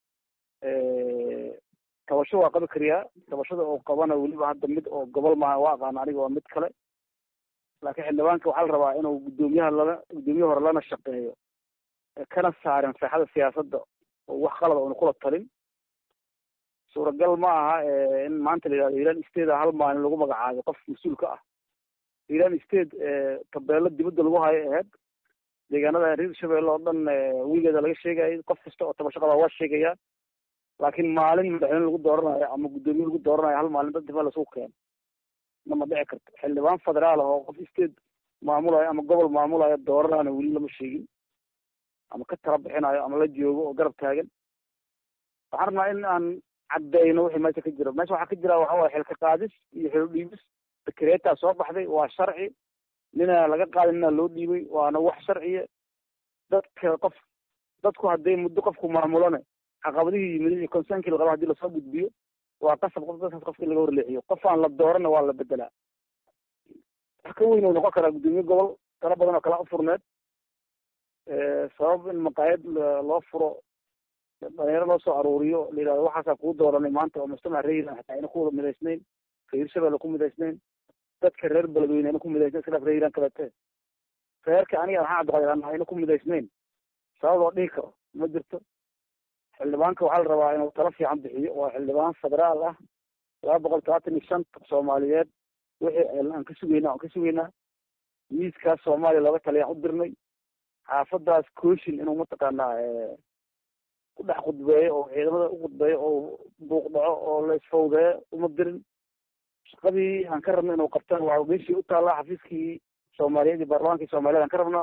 tabasho waa qabi kariyaa tabashada oo qabana weliba hadda mid oo gobol maaha waa aqaana aniga waa mid kale laakiin xildhibaanka waxaa la rabaa inuu guddoomiyaha lana guddoomiyaha hore lana shaqeeyo kana saarin saaxada siyaasadda oo wax qalada una kula talin suuragal ma aha in maanta la yihahdo hiiraan state hal maalin lagu magacaabo qof mas-uul ka ah hiiraan state tabeelo dibadda lagu hayo aheyd deegaanada reer shabeelle oo dhan weligeeda laga sheegayay qof kasta oo tabasho qabaa waa sheegayaa laakiin maalin madaxweyne lagu dooranayo ama guddoomiye lagu dooranayo hal maalin dad difa lasugu keeno nama dhici karto. xildhibaan federaal ah oo qof state maamulayo ama gobol maamulayo dooranaana weli lama sheegin ama ka tala bixinayo ama la joogo oo garab taagan. waxaan rabnaa in aan caddeyno wixii meesha ka jiro. meesha waxaa ka jira waxa waye xilka qaadis iyo xilo dhiibis. dekreetaa soo baxday, waa sharci, nina laga qaadin nina loo dhiibay, waana wax sharciya. dadka qof dadku hadday muddo qofku maamulone caqabadihii yimid iyo conseenkii la qaba hadii lasoo gudbiyo waa qasab qof dadkaas qofka in laga horleexiyo. qof aan la doorana waa la bedelaa. wax ka weyn uu noqon karaa guddoomiye gobol tala badan oo kala ufurneed sabab in maqaayad loo furo dhalinyaro loo soo aruuriyo la yidhahdo waxaasaa kuu dooranay maanta oo mujtamac reer hiiraan xataa ayna ku wada midaysnayn, reer shabeelle ku midaysnayn, dadka reer beledweyne ayna ku midaysnayn, iskalaaf reer hiiraan kalete reerka aniga maxaa cabdiqaadir ayna ku midaysnayn sabab loo dhihi karo ma jirto. xildhibaanka waxaa la rabaa inuu talo fiican bixiyo. waa xildhibaan federaal ah laba boqol todobaatan iyo shanta soomaaliyeed wixii aan ka sugayna aan ka sugaynaa. miiskaas soomaaliya laba taliyaan u dirnay. xaafadaas kooshin inuu mataqaanaa ku dhex khudbeeyo oo ciidamada u khudbeeyo oo buuq dhaco oo la isfawdeeyo uma dirin. shaqadii aan ka rabna inuu qabtaan waa meeshii u taallaa xafiiskii soomaaliyeed iyo baarlamaankii soomaaliyed aan ka rabnaa.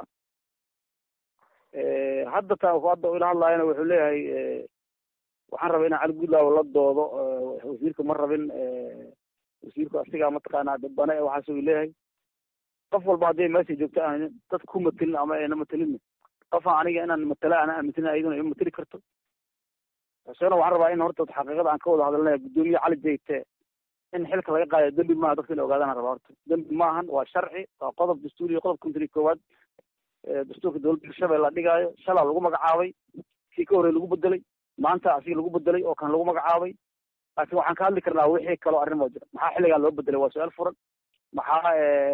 hadda ta hadda ila hadlaayana wuxuu leeyahay waxaan rabay inaan cali guudlaawo la doodo. wasiirka ma rabin, wasiirku asigaa mataqaanaa dadbane waxaas uu leeyahay. qof walba hadday meesha joogto aan dadka ku matelin ama ayna matelin qofaan aniga inaan matala ana aaminsan ayaduna ima mateli karto. xuseena waxaan rabaa in horta xaqiiqada aan ka wada hadalnay guddoomiye cali jeyte in xilka laga qaadayo dembi maaha, dadka in ogaadaan rabaa. horta dembi maahan, waa sharci, waa qodob dastuuriya, qodob kontri koowaad dastuurka dowladda hirshabelle la dhigaayo. shalaa lagu magacaabay, kii ka horey lagu bedelay, maanta asiga lagu bedelay oo kan lagu magacaabay. laakiin waxaan ka hadli karnaa wixii kaloo arrin oo jira. maxaa xilligaan loo bedelay waa su-aal furan. maxaa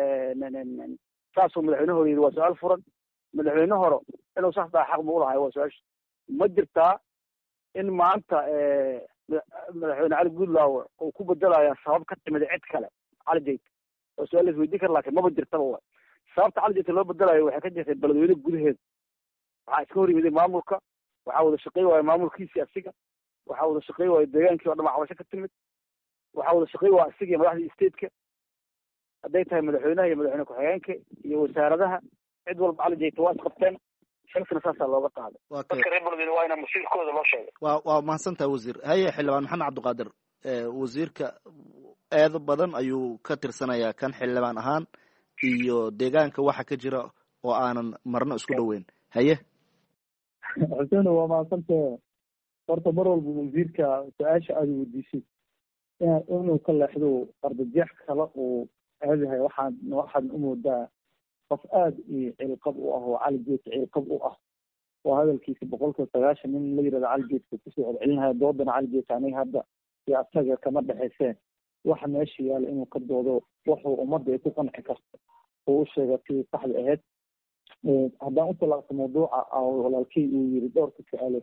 saasuu madaxweyne hore yidhi waa su-aal furan. madaxweyne hore inuu saas daa xaq ma ulahay waa su-aasha. ma jirtaa in maanta madaxweyne cali guudlaawo uu ku bedelaya sabab ka timid cid kale cali jeyte waa su-aal la isweydiin kara, laakiin maba jirtaba wa sababta cali jeyte loo bedelayo waxay ka jirtay beledweyne gudaheeda. waxaa iska hor yimiday maamulka, waxaa wada shaqey waayo maamulkiisii asiga, waxaa wada shaqey waayo deegaankii oo dhamac cabasho ka timid, waxaa wada shaqey waayo asiga iyo madaxdii stateka hadday tahay madaxweynaha iyo madaxweyne ku-xigeenka iyo wasaaradaha. cid walba cali jeyte waa isqabteen. xilkana saasaa looga qaaday. dadka reer beledweyne waa ina masiirkooda loo sheegay. wa waa mahadsantaha wasiir. haye xildhibaan maxamed cabdiqaadir, wasiirka eedo badan ayuu ka tirsanayaa kan xildhibaan ahaan iyo deegaanka waxa ka jira oo aanan marno isku dhoweyn. haye xuseen waa mahadsantahe. horta mar walba wasiirka su-aasha aada weydiisid inuu ka leexdo ardajeex kale uu aadahay waxaan waxaan umoodaa qof aada iyo cilqab u ah oo cali jeyte cilqab u ah oo hadalkiisa boqolkiiba sagaashan nin la yirahdo cali jeyte kusoo celcelinaya doodana cali jeyte aniga hadda iyo asaga kama dhexayseen. waxa meesha yaala inuu ka doodo wuxuu ummadda ay ku qanci karto oo u sheega tii saxda ahayd. haddaan u talaaqto mawduuca walaalkey uu yiri dhowrka su-aalood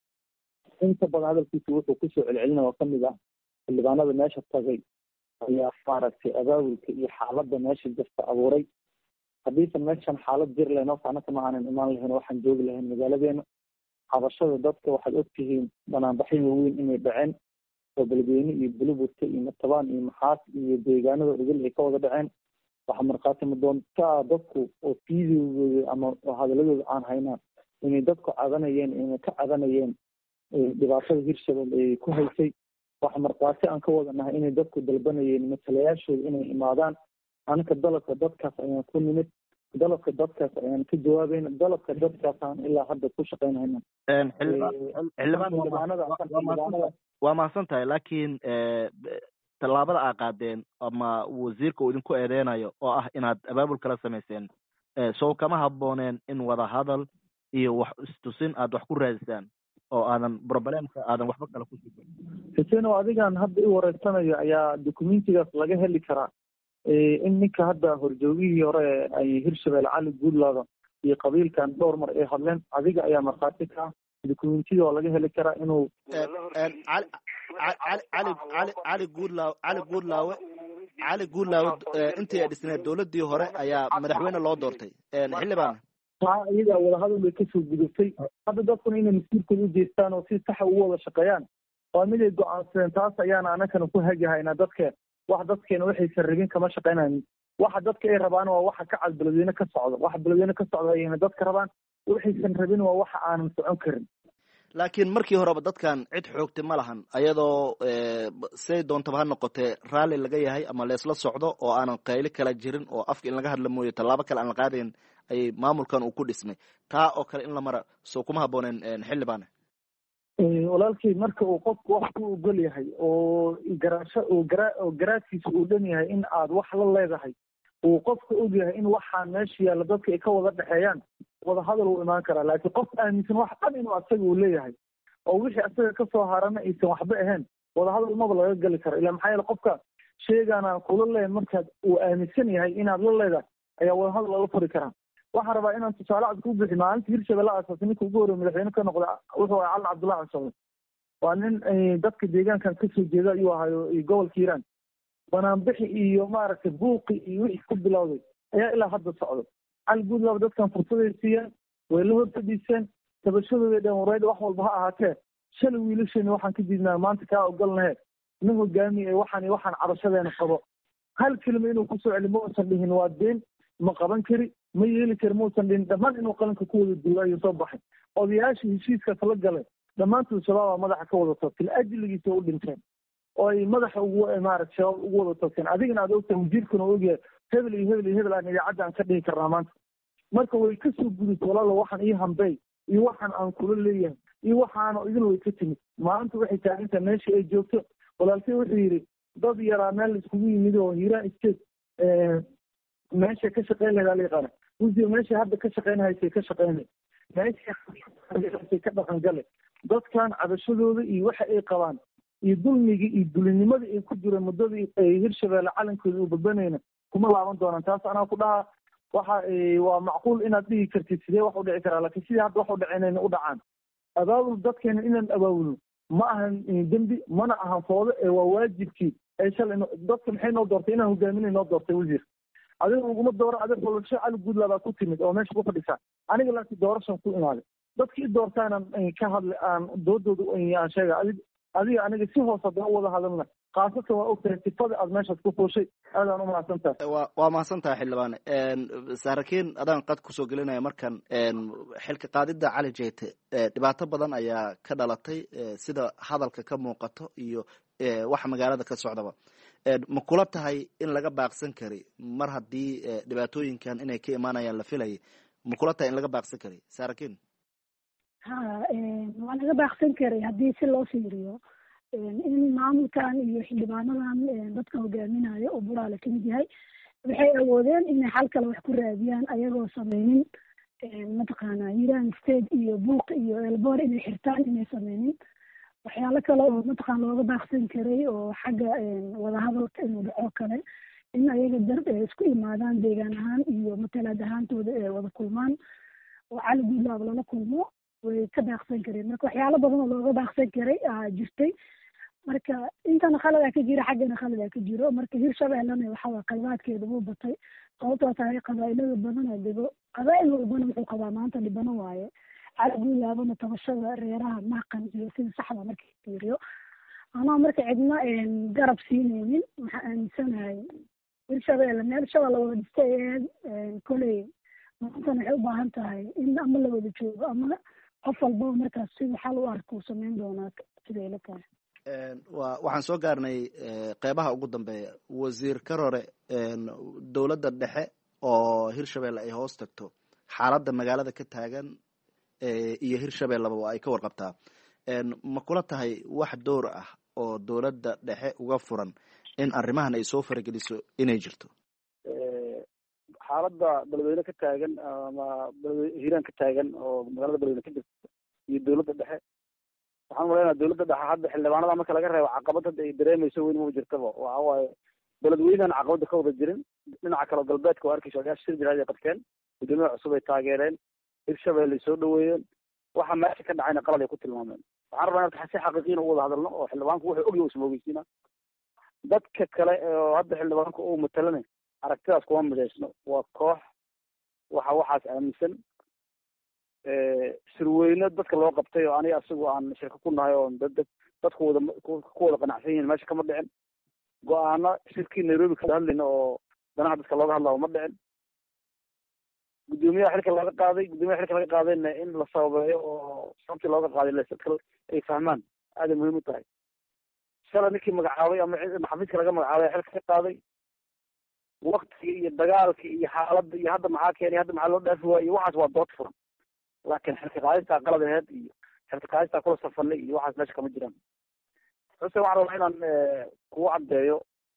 inta badan hadalkiisa wuxuu kusoo celcelinaya oo kamid ah xildhibaanada meesha tagay ayaa maaragtay abaabulka iyo xaaladda meesha jirta abuuray. haddiisan meeshan xaalad jir lahayn oo anaka ma aanan imaan lahayn waxaan joogi lahayn magaaladeena. cabashada dadka waxaad ogtihiin banaanbaxyo waaweyn inay dhaceen oo beledweyne iyo bulubudka iyo matabaan iyo maxaas iyo deegaanada udil ay ka wada dhaceen. waxaa markhaati madoontaa dadku oo fiidiyogooda ama hadaladooda aan haynaan inay dadku cadanayeen inay ka cadanayeen dhibaatada hirshabelle ay ku haysay. waxa markhaati aan ka wadanahay inay dadku dalbanayeen matalayaashooda inay imaadaan. anaka dalabka dadkaas ayaan ku nimid, dalabka dadkaas ayaan ka jawaabayna, dalabka dadkaasaan ilaa hadda ku shaqaynayna. waa mahadsan tahay. laakiin tallaabada aa qaadeen ama wasiirka uu idinku eedeynayo oo ah inaad abaabul kala samayseen sow kama habbooneen in wada hadal iyo wax istusin aad wax ku raadisaan oo aadan problemka aadan waxba kale ku sugin. xuseen oo adigan hadda i wareysanayo ayaa documentigaas laga heli karaa. in ninka hadda horjoogihii hore ay hirshabelle cali guudlaawo iyo qabiilkan dhowr mar ay hadleen adiga ayaa markhaati ka ah. documentida oo laga heli karaa inuu cali guudlaawo cali guudlaawe cali guudlaawe intii ay dhisneed dowladii hore ayaa madaxweyne loo doortay. xildhibaan taa iyadaa wadahadal bay kasoo gudubtay. hadda dadkuna inay masiirkooda u jeestaan oo si saxa ugu wada shaqeeyaan waa mid ay go-aansadeen. taas ayaana anakana ku hagahaynaa dadka wax dadkeena waxaysan rabin kama shaqaynayn. waxa dadka ay rabaan waa waxa ka cad beledweyne ka socdo. waxa beledweyne ka socdo ayayna dadka rabaan, waxaysan rabin waa waxa aanan socon karin. laakiin markii horeba dadkan cid xoogti ma lahan, ayadoo siday doontaba ha noqotee raalli laga yahay ama leesla socdo oo aanan qayli kala jirin oo afka in laga hadla mooye tallaabo kale aan la qaadayn ayay maamulkan uu ku dhismay. taa oo kale in la mara soo kuma habbooneen xildhibaane? walaalkii marka uu qofku wax ku ogol yahay oo garaasho oo gara oo garaadkiisa uu dhan yahay in aad wax la leedahay, uu qofka og yahay in waxaan meesha yaalla dadka ay ka wada dhexeeyaan, wada hadal uu imaan karaa. laakiin qof aaminsan wax dhan inuu asaga uu leeyahay oo wixii asaga kasoo harana aysan waxba ahayn, wada hadal maba laga geli karo. ilaa maxaa yeele qofka sheegaana kula leeyahay markaad uu aaminsan yahay inaad la leedahay ayaa wada hadal laga furi karaa. waxaan rabaa inaan tusaale cad ku bixi. maalinta hirshabelle aasaasay ninka ugu horreeye madaxweyne ka noqda wuxuu ahaa cali cabdullahi cusable. waa nin dadka deegaankan kasoo jeeda ayuu ahaayo gobolka hiiraan. banaanbixi iyo maaragtay buuqi iyo wixii ku bilowday ayaa ilaa hadda socdo. cali guudlaaba dadkan fursaday siiyeen, way la horfadhiiseen, tabashadooda dhan wareed wax walba ha ahaatee shalay wiilasheena waxaan ka diidnaa maanta kaa ogolnahe nin hogaamiye waxaan waxaan cabashadeena qabo. hal kelima inuu kusoo celi ma uusan dhihin waa deen, ma qaban kari, ma yeeli kari mausan dhihin. dhammaan inuu qalanka ku wada duulo ayuu soo baxay. odayaashii heshiiskaas la galay dhammaantood shabaaba madaxa ka wada toogtay, ajligiisa u dhinteen oo ay madaxa ugu maarata shabaab ugu wada toogteen. adigana aad ogtahay wasiirkuna ogyahay hebel iyo hebel iyo hebel aan idaacadda aan ka dhihi karnaa maanta. marka way kasoo gudubta walaalo waxaan ii hambey iyo waxaan aan kula leeyahay iyo waxaana idin way ka timid. maanta waxay taagantahay meeshii ay joogto. walaalkay wuxuu yidhi dad yaraa meel iskugu yimid oo hiiraan state meesha ka shaqeyn lahayd ala yaqaana wasiir meesha hadda ka shaqeynahaysay ka shaqeynay meeshay ka dhaqan gale. dadkan cabashadooda iyo waxa ay qabaan iyo dulmigii iyo dulinimadii ay ku jireen muddadii ay hirshabelle calankooda u babanayna kuma laaban doonaan. taas anaa ku dhahaa waxa waa macquul inaad dhihi kartid sidee wax u dhici karaa, laakiin sidii hadda wax u dhicinayna u dhacaan. abaabul dadkeena inaan abaabulno ma ahan dembi, mana ahan foodo, ee waa waajibkii ay shalay dadka maxay noo doortay inaan hogaaminay noo doortay wasiir. adiga uguma dooro adeer dolasho cali guudlaabaa ku timid oo meesha ku fadhisaa. aniga laakiin doorashan ku imaaday. dadkii i doortaanaan ka hadla aan doodooda aan sheega. adig adiga aniga si hoos hadda u wada hadalna khaasatan waa ogtahay sifada aad meeshaas ku fuushay. aadaan u mahadsan tahay. wa waa mahadsan tahay xildhibaane. saarakiin adaan qad kusoo gelinaya markan. xilka qaadida cali jeyte dhibaato badan ayaa ka dhalatay sida hadalka ka muuqato iyo waxa magaalada ka socdaba. ma kula tahay in laga baaqsan kari mar haddii dhibaatooyinkan inay ka imaanayaan la filayay, ma kula tahay in laga baaqsan kari saarakiin? ha waa laga baaqsan karay haddii si loo fiiriyo in maamulkan iyo xildhibaanadan dadka hogaaminayo oo buraale kamid yahay waxay awoodeen inay xal kale wax ku raadiyaan ayagoo sameynin mataqaana hiiraan state iyo buuq iyo elboor inay xirtaan inay sameynin. waxyaalo kale oo mataqaan looga baaqsan karay oo xagga wadahadalka inuu dhaco kale in ayaga dar isku imaadaan deegaan ahaan iyo matalaad ahaantooda ee wada kulmaan oo cali guudlaaba lala kulmo way ka baaqsan kareen. marka waxyaalo badan oo looga baaqsan karay aa jirtay. marka intana khaladaa ka jira xaggana khaladaa ka jiro. marka hirshabellena waxaa qalbaadkeeda wuu batay sababtoo tahay qabaa'ilada badana dego qabaa'il walbana wuxuu qabaa maanta dhibano waaye. cali guudlaabana tabashada reeraha maqan iyo sida saxda marka fiiriyo anaa marka cidna garab siinaynin. waxaa aaminsanahay hirshabelle meel shabaa la wada dhistay koley maantana waxay u baahan tahay in ama la wada joogo ama qof walbaba markaas sida xal u arka uu sameyn doonaa sida ila tahay. wa waxaan soo gaarnay qeybaha ugu dambeeya. wasiir karore dowladda dhexe oo hirshabelle ay hoos tagto xaaladda magaalada ka taagan iyo hirshabelleba waa ay ka warqabtaa. ma kula tahay wax door ah oo dowladda dhexe uga furan in arrimahan ay soo farageliso inay jirto? xaaladda beledweyne ka taagan ama hiiraan ka taagan oo magaalada beledweyne ka jirta iyo dowladda dhexe waxaan maleynaa dowladda dhexe hadda xildhibaanada marka laga reebo caqabad hadda ay dareemayso weyn ma jirtaba. waxa waaye beledweynehan caqabada ka wada jirin. dhinaca kale galbeedka waa arkaysa odayaasha shir jiraad ay qabteen, guddoomiyaha cusub ay taageereen, hirshabelle ay soo dhaweeyeen. waxa meesha ka dhacayna qalad ay ku tilmaameen. waxaan rabaa inaan si xaqiiqiina u wada hadalno oo xildhibaanku wuxuu ogyahay isma ogeysiina. dadka kale oo hadda xildhibaanku uu matalanay aragtidaas kuma midaysno. waa koox waxa waxaas aaminsan. sirweyne dadka loo qabtay oo aniga asigoo aan shirka ku nahay oo dad dadku wada ku wada qanacsan yihiin meesha kama dhicin. go-aano shirkii nairobi ka hadlayna oo danaha dadka looga hadlaa ma dhicin. guddoomiyaha xilka laga qaaday guddoomiyaha xilka laga qaadayna in la sababeeyo oo sababtii looga qaaday dadka ay fahmaan aada muhiim u tahay. shala ninkii magacaabay ama xafiiska laga magacaabay xilka ka qaaday waktigii iyo dagaalkii iyo xaaladda iyo hadda maxaa keenay hadda maxaa loo dhaafi waayey iyo waxaas waa dood furan. laakiin xilka qaadistaa qalad aheyd iyo xilka qaadistaa kula safanay iyo waxaas meesha kama jiraan. xuse waxaan rabaa inaan kugu caddeeyo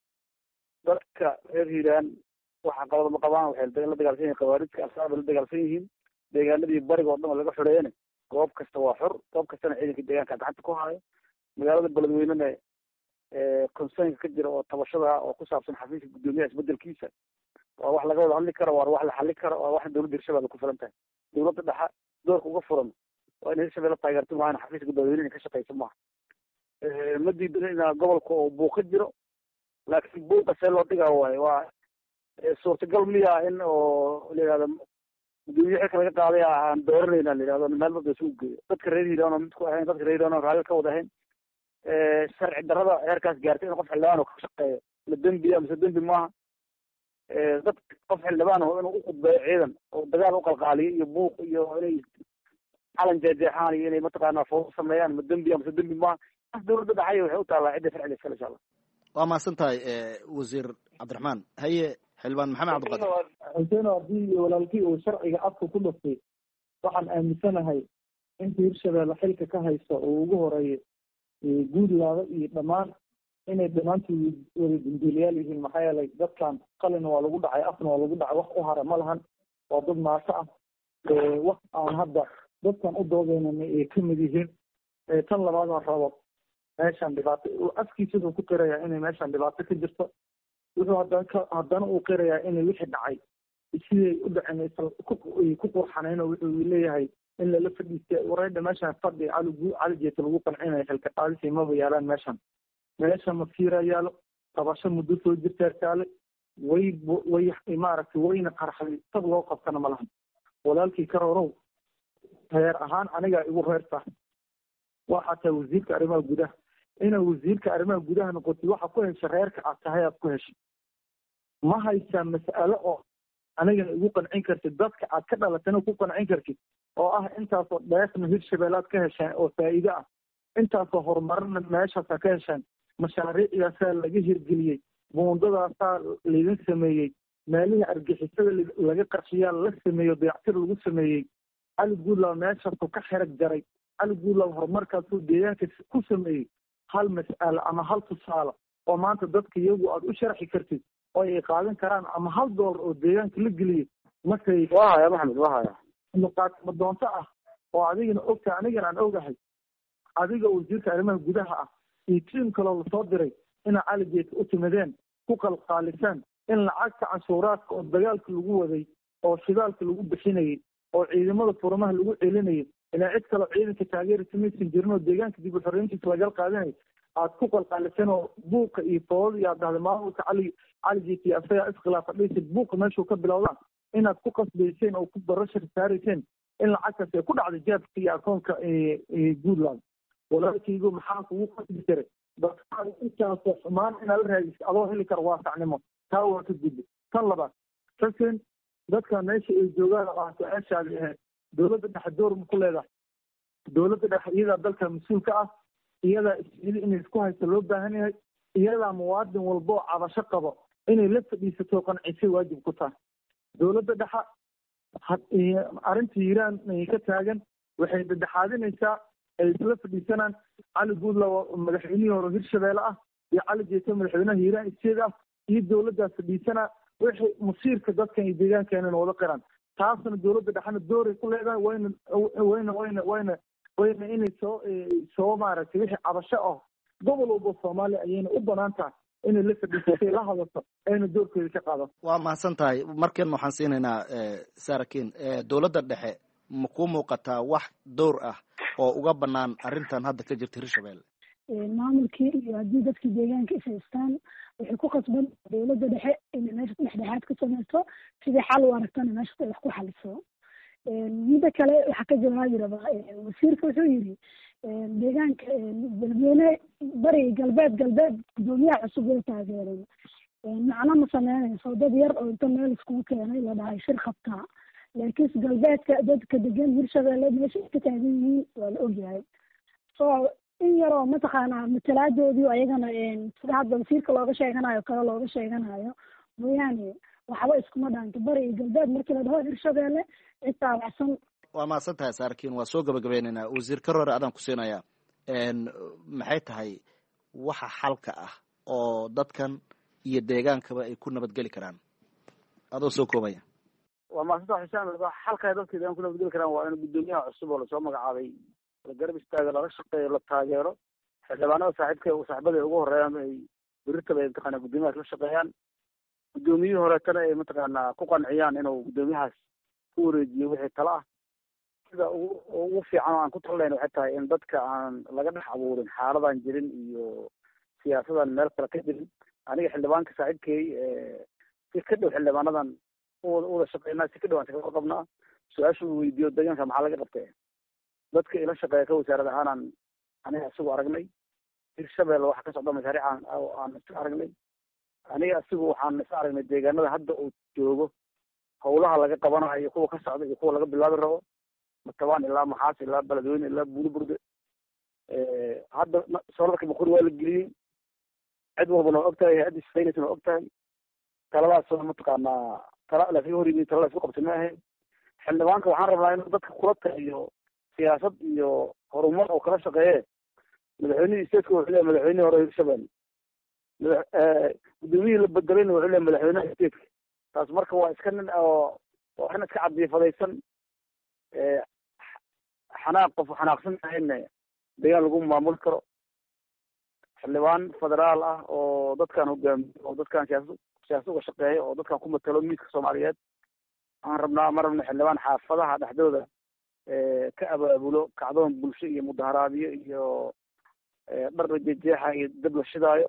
dadka reer hiiraan waxa qabada ma qabaan waxay la dagaalsan yihiin khawaarijka al-shabaab la dagaalsan yihiin deegaanadii bariga oo dhan oo laga xoreeyana goob kasta waa xor goob kastana ciidanka deegaanka gacanta ku haayo. magaalada beledweynena concernka ka jira oo tabashada oo ku saabsan xafiiska guddoomiyaha isbedelkiisa waa wax laga wada hadli karo waa wax la xali karo waa wax dowladda hirshabelle ku filan tahay. dowladda dhexe doorka uga furan waa in hirshabelle taageerto maahan xafiiska guddoomiyaha ka shaqeysa maaha. ma diidan in gobolka oo buuq ka jiro laakiin buuqa see loo dhigaa waayo waa suurtagal miya in oo la yihahdo guddoomiye xilka laga qaaday aan dooranayna la yihahdo meel dadka isugu geeyo dadka reer hiiraan oo mid ku ahayn dadka reer hiiraan oo raalli ka wada ahayn sharci darrada heerkaas gaartay in qof xildhibaan oo ka shaqeeyo la dembiya mise dembi maaha. dad qof xildhibaan oo inuu uqudbeeyo ciidan oo dagaal u qalqaaliyo iyo buuq iyo inay calan jeejeexaan iyo inay mataqaanaa foodo sameeyaan ma dembiya mise dembi maaha. as dowladda dhaxay waxay u taallaa cidda sharciga iskale insha allah. waa mahadsan tahay wasiir cabdiraxmaan. haye xildhibaan maxamed cabdiqaadir. xuseen haddii walaalkii uu sharciga afka ku dhuftay waxaan aaminsanahay inta hirshabelle xilka ka haysta oo ugu horeeya guudlaada iyo dhammaan inay dhammaantood wada dambiilayaal yihiin. maxaa yeelay dadkan qalina waa lagu dhacay afna waa lagu dhacay wax u hara ma lahan waa dad maaso ah wax aan hadda dadkan u doodeynana ay kamid yihiin. tan labaad aan rabo meeshaan dhibaato afkiisa wuxuu ku qirayaa inay meeshaan dhibaato ka jirto wuxuu haddana ka haddana uu qirayaa inay wixii dhacay siday u dhaceen ku qurxanayno wuxuu leeyahay in lala fadhiistay wareedha meeshaan fadhi cali cali jeeta lagu qancinayo xilka qaadisay maba yaalaan meeshaan. meesha masiira yaalo tabasho muddo soo jirtaa taale way way maaragtay wayna qarxay tab loo qabtana ma lahan. walaalkii karorow reer ahaan anigaa igu reerta waxaa tahay wasiirka arrimaha gudaha inaa wasiirka arrimaha gudaha noqotay waxa ku hesha reerka aad tahay aad ku heshay ma haysaa mas'alo oo anigana igu qancin kartid dadka aad ka dhalatana ku qancin kartid oo ah intaasoo dheefna hirshabelle aad ka heshaan oo faa'iido ah intaasoo horumarna meeshaasaa ka heshaan mashaariicdaasaa laga hirgeliyey buundadaasaa laydin sameeyey meelihii argixisada laga qarshiyaa la sameeyo dayactir lagu sameeyey cali guudlaw meeshaasuu ka xerag jaray cali guudlaw horumarkaasuu deegaanka ku sameeyey hal mas'alo ama hal tusaale oo maanta dadka iyagu aad u sharxi kartid oo ay qaadan karaan ama hal doolar oo deegaanka la geliyey markay wahaya maxamed wahaya muqaatimo doonto ah oo adigana ogtahay anigana aan ogahay adiga wasiirka arrimaha gudaha ah iyo tiim kaloo lasoo diray inaa cali jeeta u timideen ku qalqaalisaan in lacagta canshuuraadka oo dagaalka lagu waday oo shidaalka lagu bixinayay oo ciidamada furamaha lagu celinayay ilaa cid kaloo ciidanka taageera samaysan jirin oo deegaanka dib u xorreyntiisa lagal qaadanay aad ku qalqaaliseen oo buuqa iyo foodada iyo aad dhahda maamulka cali cali jeeta iyo asagaa iskhilaafa dhisid buuqa meeshuu ka bilowdaan inaad ku qasbayseen oo ku barashar saarayseen in lacagtaas ay ku dhacday jaabka iyo akoonka guudland. walaalkaygu maxaa kugu qasbi jiray dadkaada intaasoo xumaan inaad la raadiso adoo heli karo waasacnimo taa waa ka gudbi. tan labaad xuseen dadka meesha ay joogaan oo aan su-aashaadi ahayd dowladda dhexe door ma ku leedahay. dowladda dhexe iyadaa dalka mas-uulka ah iyadaa isili inay isku haysto loo baahan yahay iyadaa muwaadin walba oo cabasho qabo inay la fadhiisato qancisay waajib ku tahay. dowladda dhexe arrinta hiiraan ka taagan waxay dhexaadinaysaa ay isla fadhiisanaan cali guudlaw madaxweynihii hore hirshabelle ah iyo cali jeeta madaxweynaha hiiraan isteeda ah iyo dowladdaas fadhiisanaa wixii masiirka dadkan iyo deegaankeenana wada qiraan. taasna dowladda dhexena dooray ku leedahay wayna wayna wayna wayna wayna inay soo soo maaragtay wixii cabasho ah gobol walba soomaaliya ayayna u banaan tahay inay la fadhiisatay la hadato ayna doorkeeda ka qaadato. waa mahadsan tahay. markan waxaan siinaynaa sarakin dowladda dhexe ma ku muuqataa wax dowr ah oo uga banaan arrintan hadda ka jirta hirshabelle. maamulkii iyo haddii dadkii deegaanka is haystaan waxay ku qasban dowladda dhexe inay meesha dhexdhexaad ka samayso sidii xal u aragtana meesha ay wax ku xaliso. midda kale waxaa ka jawaabi rabaa wasiirka wuxuu yidhi deegaanka beledweyne bari galbeed galbeed gudoomiyaha cusub way taageereen macno ma sameynayso dad yar oo inta meel iskugu keenay la dhahay shir qabtaa laakiinse galbeedka dadka degan hirshabeelle meesha ka taagan yihiin waa la ogyahay so in yaroo mataqaanaa matalaadoodii ayagana sida hadda wasiirka looga sheeganayo kale looga sheeganayo mooyaane waxba iskuma dhaanto bari iyo galbeed markii la dhaho hirshabeelle cid taabacsan. waa mahadsan tahay saarkiin waa soo gabagabaynaynaa. wasiir Karoore adaan ku siinayaa maxay tahay waxa xalka ah oo dadkan iyo deegaankaba ay ku nabadgeli karaan adoo soo koobaya? waa mahadsan xuseen xalka dadka deegaanka ku nabadgeli karaan waa in gudoomiyaha cusub oo lasoo magacaabay la garab istaago lala shaqeeyo la taageero xildhibaanada saaxiibka saaxiibada ugu horeeyaan ay berritaba mataqaanaa gudoomiyahaas la shaqeeyaan gudoomiyihii horeetana ay mataqaanaa ku qanciyaan inuu gudoomiyahaas ku wareejiyo wixii tala ah sida ugu ugu fiican oo aan ku talinayn waxay tahay in dadka aan laga dhex abuurin xaaladaan jirin iyo siyaasadan meel kale ka jirin aniga xildhibaanka saaxiibkay si ka dhow xildhibaanadan uwada shaqeynaa si ka dhow aan kaga qabnaa su-aasha uu weydiiyo deegaanka maxaa laga qabtay dadka ila shaqeeya ka wasaarad ahaanaan aniga isagu aragnay hirshabelle waxa ka socda mashaariic aan aan iska aragnay aniga asigu waxaan is aragnay deegaanada hadda uu joogo hawlaha laga qabanayo kuwa ka socda iyo kuwa laga bilaabi rabo matabaan ilaa maxaas ilaa beledweyne ilaa buuliburde hadda soolarka boqori waa la geliyey cid walbana waa og tahay hay-adda shaqeynaysa waa og tahay taladaas mataqaanaa tala laga hor yimid tala la isku qabtay ma ahayn xildhibaanka waxaan rabnaa inuu dadka kula taliyo siyaasad iyo horumar oo kala shaqeeye madaxweynihii stateka wuxuu leeyahay madaxweynihii hore hirshabelle gudoomiyihii la bedelayna wuxuu leeyahay madaxweynaha stateka taas marka waa iska nin oo waa in iska cadiyafadaysan xanaaq qof xanaaqsan tahayna deegaan lagu maamuli karo xildhibaan federaal ah oo dadkan hogaamiyo oo dadkan siyaasad siyaasad uga shaqeeya oo dadkan ku matalo miiska soomaaliyeed aan rabnaa ma rabna xildhibaan xaafadaha dhexdooda ka abaabulo kacdoon bulsho iyo mudaharaadyo iyo dhar la jejeexa iyo dab la shidaayo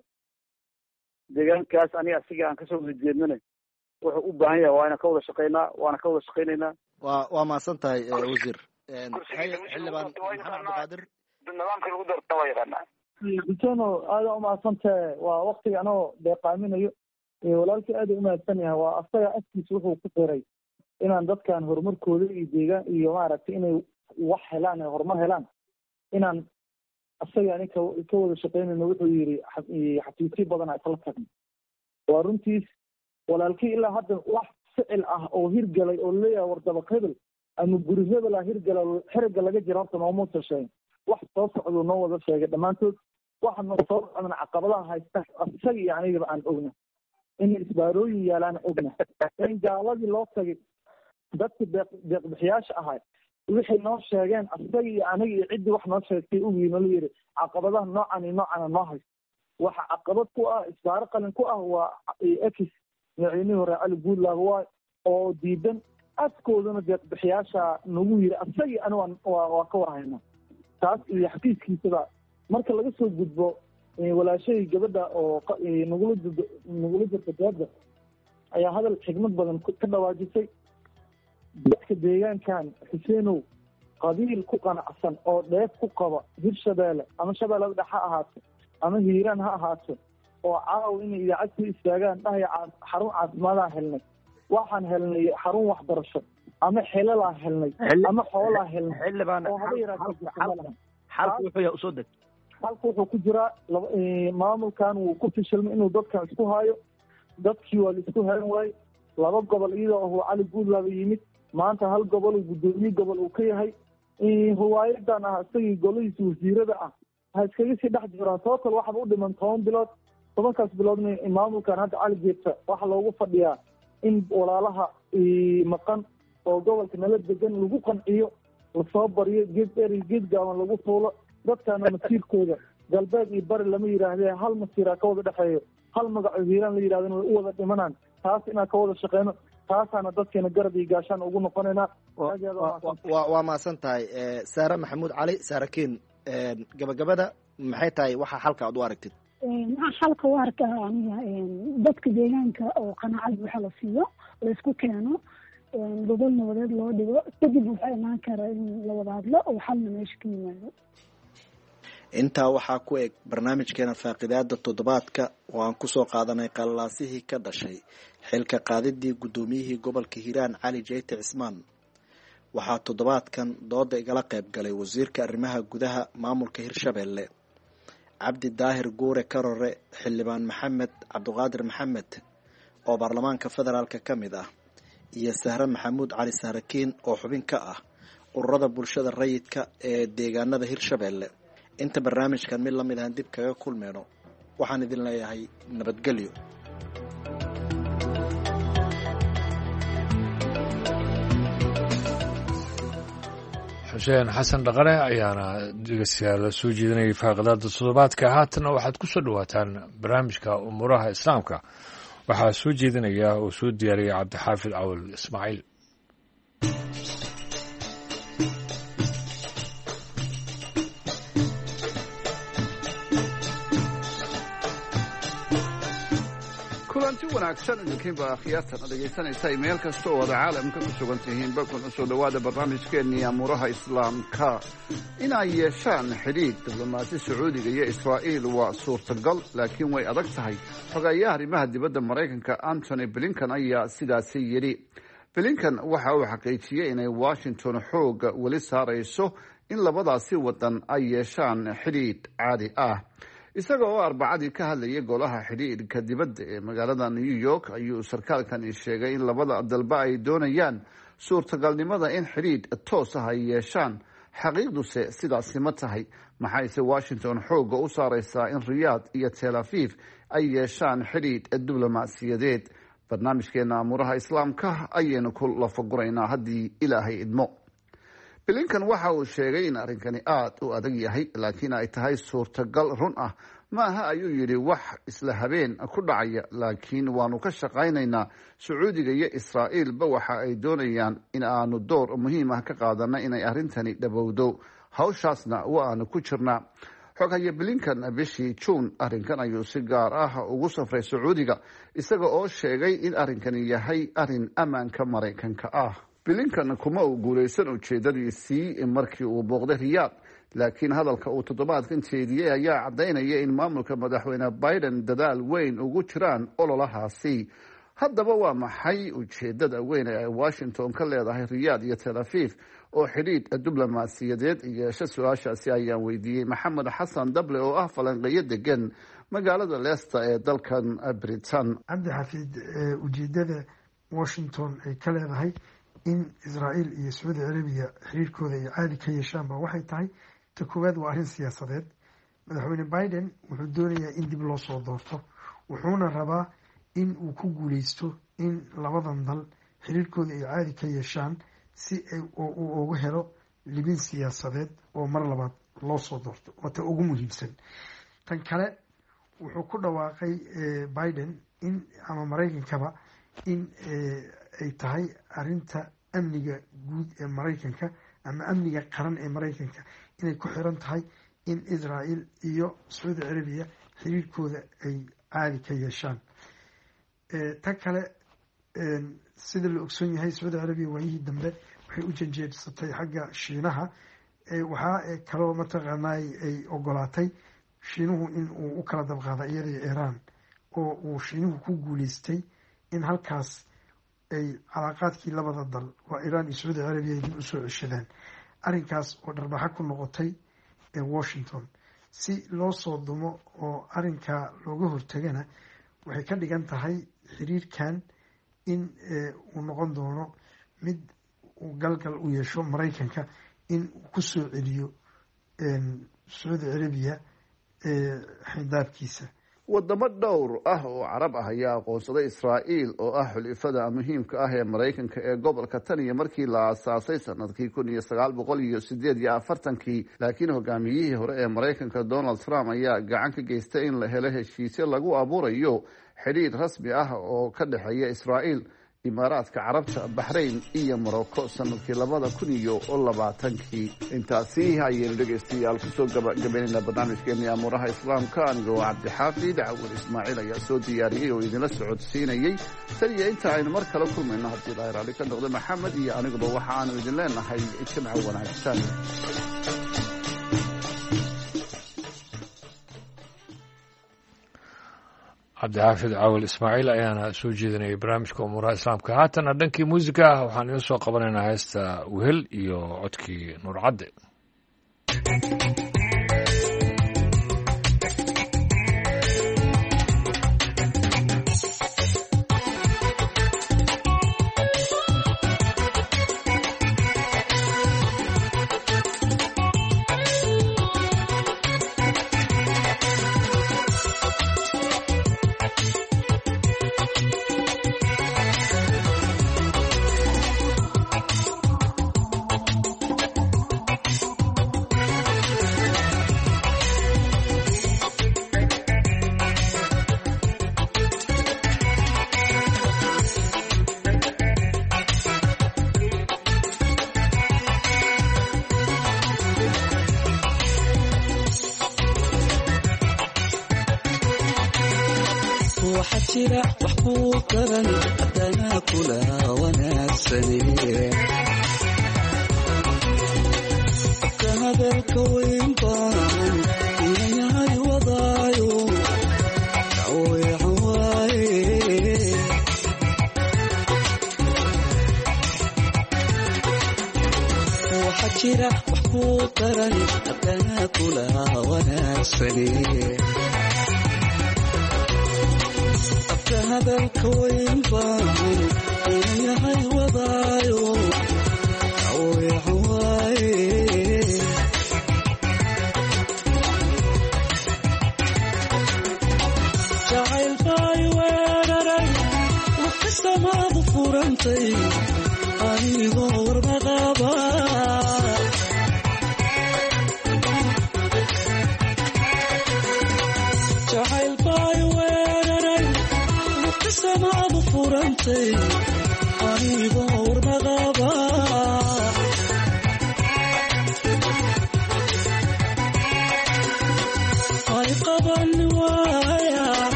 deegaankaas aniga asiga aan kasoo wada jeednana wuxuu u baahan yahay waa inaan ka wada shaqeynaa waana ka wada shaqeynaynaa. waa waa mahadsan tahay wasiir. xildhibaan maxamed cabdiqaadir nidaamka lagu doorta waa yaqaanaa. xuseeno aada umahadsan tahay waa waktiga anoo deeqaaminayo walaalkii aada umahadsan yahay waa asaga afkiisa wuxuu ku qiray inaan dadkan horumarkooda iyo deegaan iyo maaragtay inay wax helaan horumar helaan inaan asaga ani ka ka wada shaqeynayno wuxuu yidhi xafiisyo badanaa isla tagno waa runtiis walaalkii ilaa hadda wax ficil ah oo hirgalay oo leeyahay wardaba hebel ama guri hebel ah hirgala xeriga laga jira horta noomuusa sheegin wax soo socduu noo wada sheegay dhammaantood waxa noo soo socdana caqabadaha haysta isaga iyo anigaba aan ogna in isbaarooyin yaalaan ogna in gaaladii loo tagay dadka deeq deeqbixiyaasha ahay wixay noo sheegeen asaga iyo aniga iyo ciddii wax noo sheegtay ugiina la yidhi caqabadaha noocan iyo noocana noo haysta waxa caqabad ku ah isbaaro qalin ku ah waa ex madaxweynihii hore cali guudlaag waay oo diidan afkoodana deeqbixiyaasha nagu yidhi asagii ani waa waa ka warhaynaa taas iyo xafiiskiisaba marka laga soo gudbo walaashadii gabadha oo nagula nagula jirta gaada ayaa hadal xigmad badan ka dhawaajisay dadka deegaankan xuseenow qabiil ku qanacsan oo dheef ku qaba hirshabelle ama shabeellada dhex ha ahaato ama hiiraan ha ahaato oo caaw inay idaacad ku istaagaan dhahaya xarun caafimaadaan helnay waxaan helnay xarun waxbarasho ama xelalaa helnay ama xoolaa helnay xildhibaan xalku wuxuu yahay usoo deg xalku wuxuu ku jiraa maamulkan wuu ku fishilmay inuu dadkan isku haayo dadkii waa la isku hayn waaye laba gobol iyadoo uu cali guudlaaba yimid maanta hal gobol uu guddoomiye gobol uu ka yahay riwaayadan ah isagii golihiisa wasiirada ah ha iskaga sii dhex jiraan total waxaba u dhiman toban bilood tobankaas biloodna maamulkan hadda cali geedta waxaa loogu fadhiyaa in walaalaha maqan oo gobolka nala degan lagu qanciyo lasoo bariyo geed dheer iyo geed gaaban lagu fuulo dadkana masiirkooda galbeed iyo bari lama yidhaahdee hal masiiraa ka wada dhexeeyo hal magaco hiiraan la yidhahdana way u wada dhimanaan taas inaan ka wada shaqeyno taasaana dadkeena garab iyo gaashaan ugu noqonaynaa. waa mahadsan tahay saare maxamuud cali saarakiin gabagabada maxay tahay waxa xalka aad u aragtid? waxaa xalka u arkaa aniga dadka deegaanka oo qanaacad waxa la siiyo laisku keeno gobol nabadeed loo dhigo kadib waxaa imaan kara in la wada hadlo oo xalna meesha ka yimaado. intaa waxaa ku eg barnaamijkeena faaqidaada toddobaadka oo aan kusoo qaadanay qalalaasihii ka dhashay xilka qaadidii guddoomiyihii gobolka hiiraan cali jeyte cismaan. waxaa toddobaadkan dooda igala qayb galay wasiirka arrimaha gudaha maamulka hirshabeelle cabdi daahir guure karore, xildhibaan maxamed cabdiqaadir maxamed oo baarlamaanka federaalk ka mid ah, iyo sahre maxamuud cali sahrakiin oo xubin ka ah ururada bulshada rayidka ee deegaanada hirshabeelle. inta barnaamijkan mid lamid ahan dib kaga kulmeyno waxaan idin leeyahay nabadgelyo. xuseen xasan dhaqane ayaana dhegeystayaal soo jeedinayay faaqidaada toddobaadka. haatanna waxaad ku soo dhawaataan barnaamijka umuuraha islaamka. waxaa soo jeedinaya oo soo diyaariyay cabdixaafid cawal ismaaciil. kulanti wanaagsan idinkiinba akhyaartan dhegaysanaysa meel kasta oo wada caalamka ku sugan tihiinba kuna soo dhowaada barnaamijkeennii amuuraha islaamka. inay yeeshaan xidhiidh diblomaasi sacuudiga iyo israa'iil waa suurtagal, laakiin way adag tahay. xogeeyaha arrimaha dibadda maraykanka antony blinkan ayaa sidaasi yidhi. blinkan waxa uu xaqiijiyey inay washington xooga weli saarayso in labadaasi wadan ay yeeshaan xidhiidh caadi ah. isaga oo arbacadii ka hadlayay golaha xidhiidhka dibadda ee magaalada new york ayuu sarkaalkani sheegay in labada dalba ay doonayaan suurtagalnimada in xidhiidh toos ah ay yeeshaan. xaqiiqduse sidaasi ma tahay? maxayse washington xooga u saaraysaa in riyaad iyo tel aviv ay yeeshaan xidhiidh diblomaasiyadeed? barnaamijkeena amuuraha islaamka ayaynu ku lafaguraynaa haddii ilaahay idmo. blinkan waxa uu sheegay in arrinkani aada u adag yahay, laakiin ay tahay suurtagal run ah. ma aha ayuu yidhi wax isla habeen ku dhacaya, laakiin waanu ka shaqaynaynaa. sacuudiga iyo israa'iilba waxa ay doonayaan in aanu door muhiim ah ka qaadana inay arrintani dhabowdo. hawshaasna wa aanu ku jirnaa. xoghaye blinkan bishii juun arrinkan ayuu si gaar ah ugu safray sacuudiga, isaga oo sheegay in arrinkani yahay arrin ammaanka maraykanka ah. blinkan kuma uu guulaysan ujeedadiisii markii uu booqday riyaad, laakiin hadalka uu toddobaadkan jeediyey ayaa caddaynaya in maamulka madaxweyne biden dadaal weyn ugu jiraan ololahaasi. haddaba waa maxay ujeedada weyn ee ay washington ka leedahay riyaad iyo tel aviv oo xidhiidh diblomaasiyadeed yeesha? su-aashaasi ayaan weydiiyey maxamed xasan dable oo ah falanqeeyo degan magaalada leicester ee dalkan britain. cabdi xafiid, ujeedada washington ay ka leedahay in israa'iil iyo sacuudi carabiya xiriirkooda ay caadi ka yeeshaanba waxay tahay, ta koowaad waa arrin siyaasadeed. madaxweyne biden wuxuu doonayaa in dib loo soo doorto, wuxuuna rabaa in uu ku guuleysto in labadan dal xiriirkooda ay caadi ka yeeshaan si uu uga helo libin siyaasadeed oo mar labaad loo soo doorto. waa ta ugu muhiimsan. tan kale wuxuu ku dhawaaqay biden in ama maraykankaba in ay tahay arinta amniga guud ee maraykanka ama amniga qaran ee maraykanka inay ku xiran tahay in israa'iil iyo sacuudi carabiya xiriirkooda ay caadi ka yeeshaan. tan kale sida la ogsoon yahay sacuudi carabiya waayihii dambe waxay u janjeersatay xagga shiinaha. waxaa kaloo mataqaanay ay ogolaatay shiinuhu in uu u kala dabqaada iyada iyo iiraan, oo uu shiinuhu ku guuleystay in halkaas ay calaaqaadkii labada dal waa iiraan iyo sacuudi carabiya dib usoo ceshadaan. arrinkaas oo dharbaxa ku noqotay washington. si loo soo dumo oo arrinkaa looga hortagana waxay ka dhigan tahay xiriirkan in uu noqon doono mid uu galgal u yeesho maraykanka in uu ku soo celiyo sacuudi carabiya xindaabkiisa. wadamo dhowr ah oo carab ah ayaa aqoonsaday israa'iil oo ah xulifada muhiimka ah ee maraykanka ee gobolka tan iyo markii la aasaasay sanadkii kun iyo sagaal boqol iyo sideed iyo afartankii. laakiin hogaamiyihii hore ee maraykanka donald trump ayaa gacan ka geystay in la helo heshiisyo lagu abuurayo xidhiidh rasmi ah oo ka dhexeeya israa'iil imaaraadka carabta, baxrayn iyo morocco sanadkii labada kun iyo labaatankii. intaasi ayaynu dhegaystayaal kusoo gabagabaynayna barnaamijkeennii amuuraha islaamka. anigoo cabdixaafid cawil ismaaciil ayaa soo diyaariyey oo idinla socodsiinayey. tan iyo inta aynu mar kale kulmayno haddii ilaahay raalli ka noqdo, maxamed iyo aniguba waxa aanu idin leenahay jimco wanaagsan. cabdixaafid cawil ismaaciil ayaana soo jeedinayay barnaamijka umuuraha islaamka. haatana dhankii muusiga ah waxaan idiin soo qabanaynaa heesta wehel iyo codkii nuur cadde.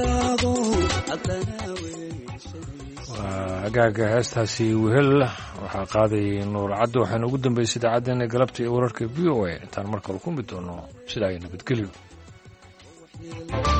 hagaaga heestaasi wehel waxaa qaadayay nuur caddo waxaana ugu dambeysay idaacaddeenna galabta iyo wararka v o a intaan mar kale ku mid doono sidaa iyo nabadgelyo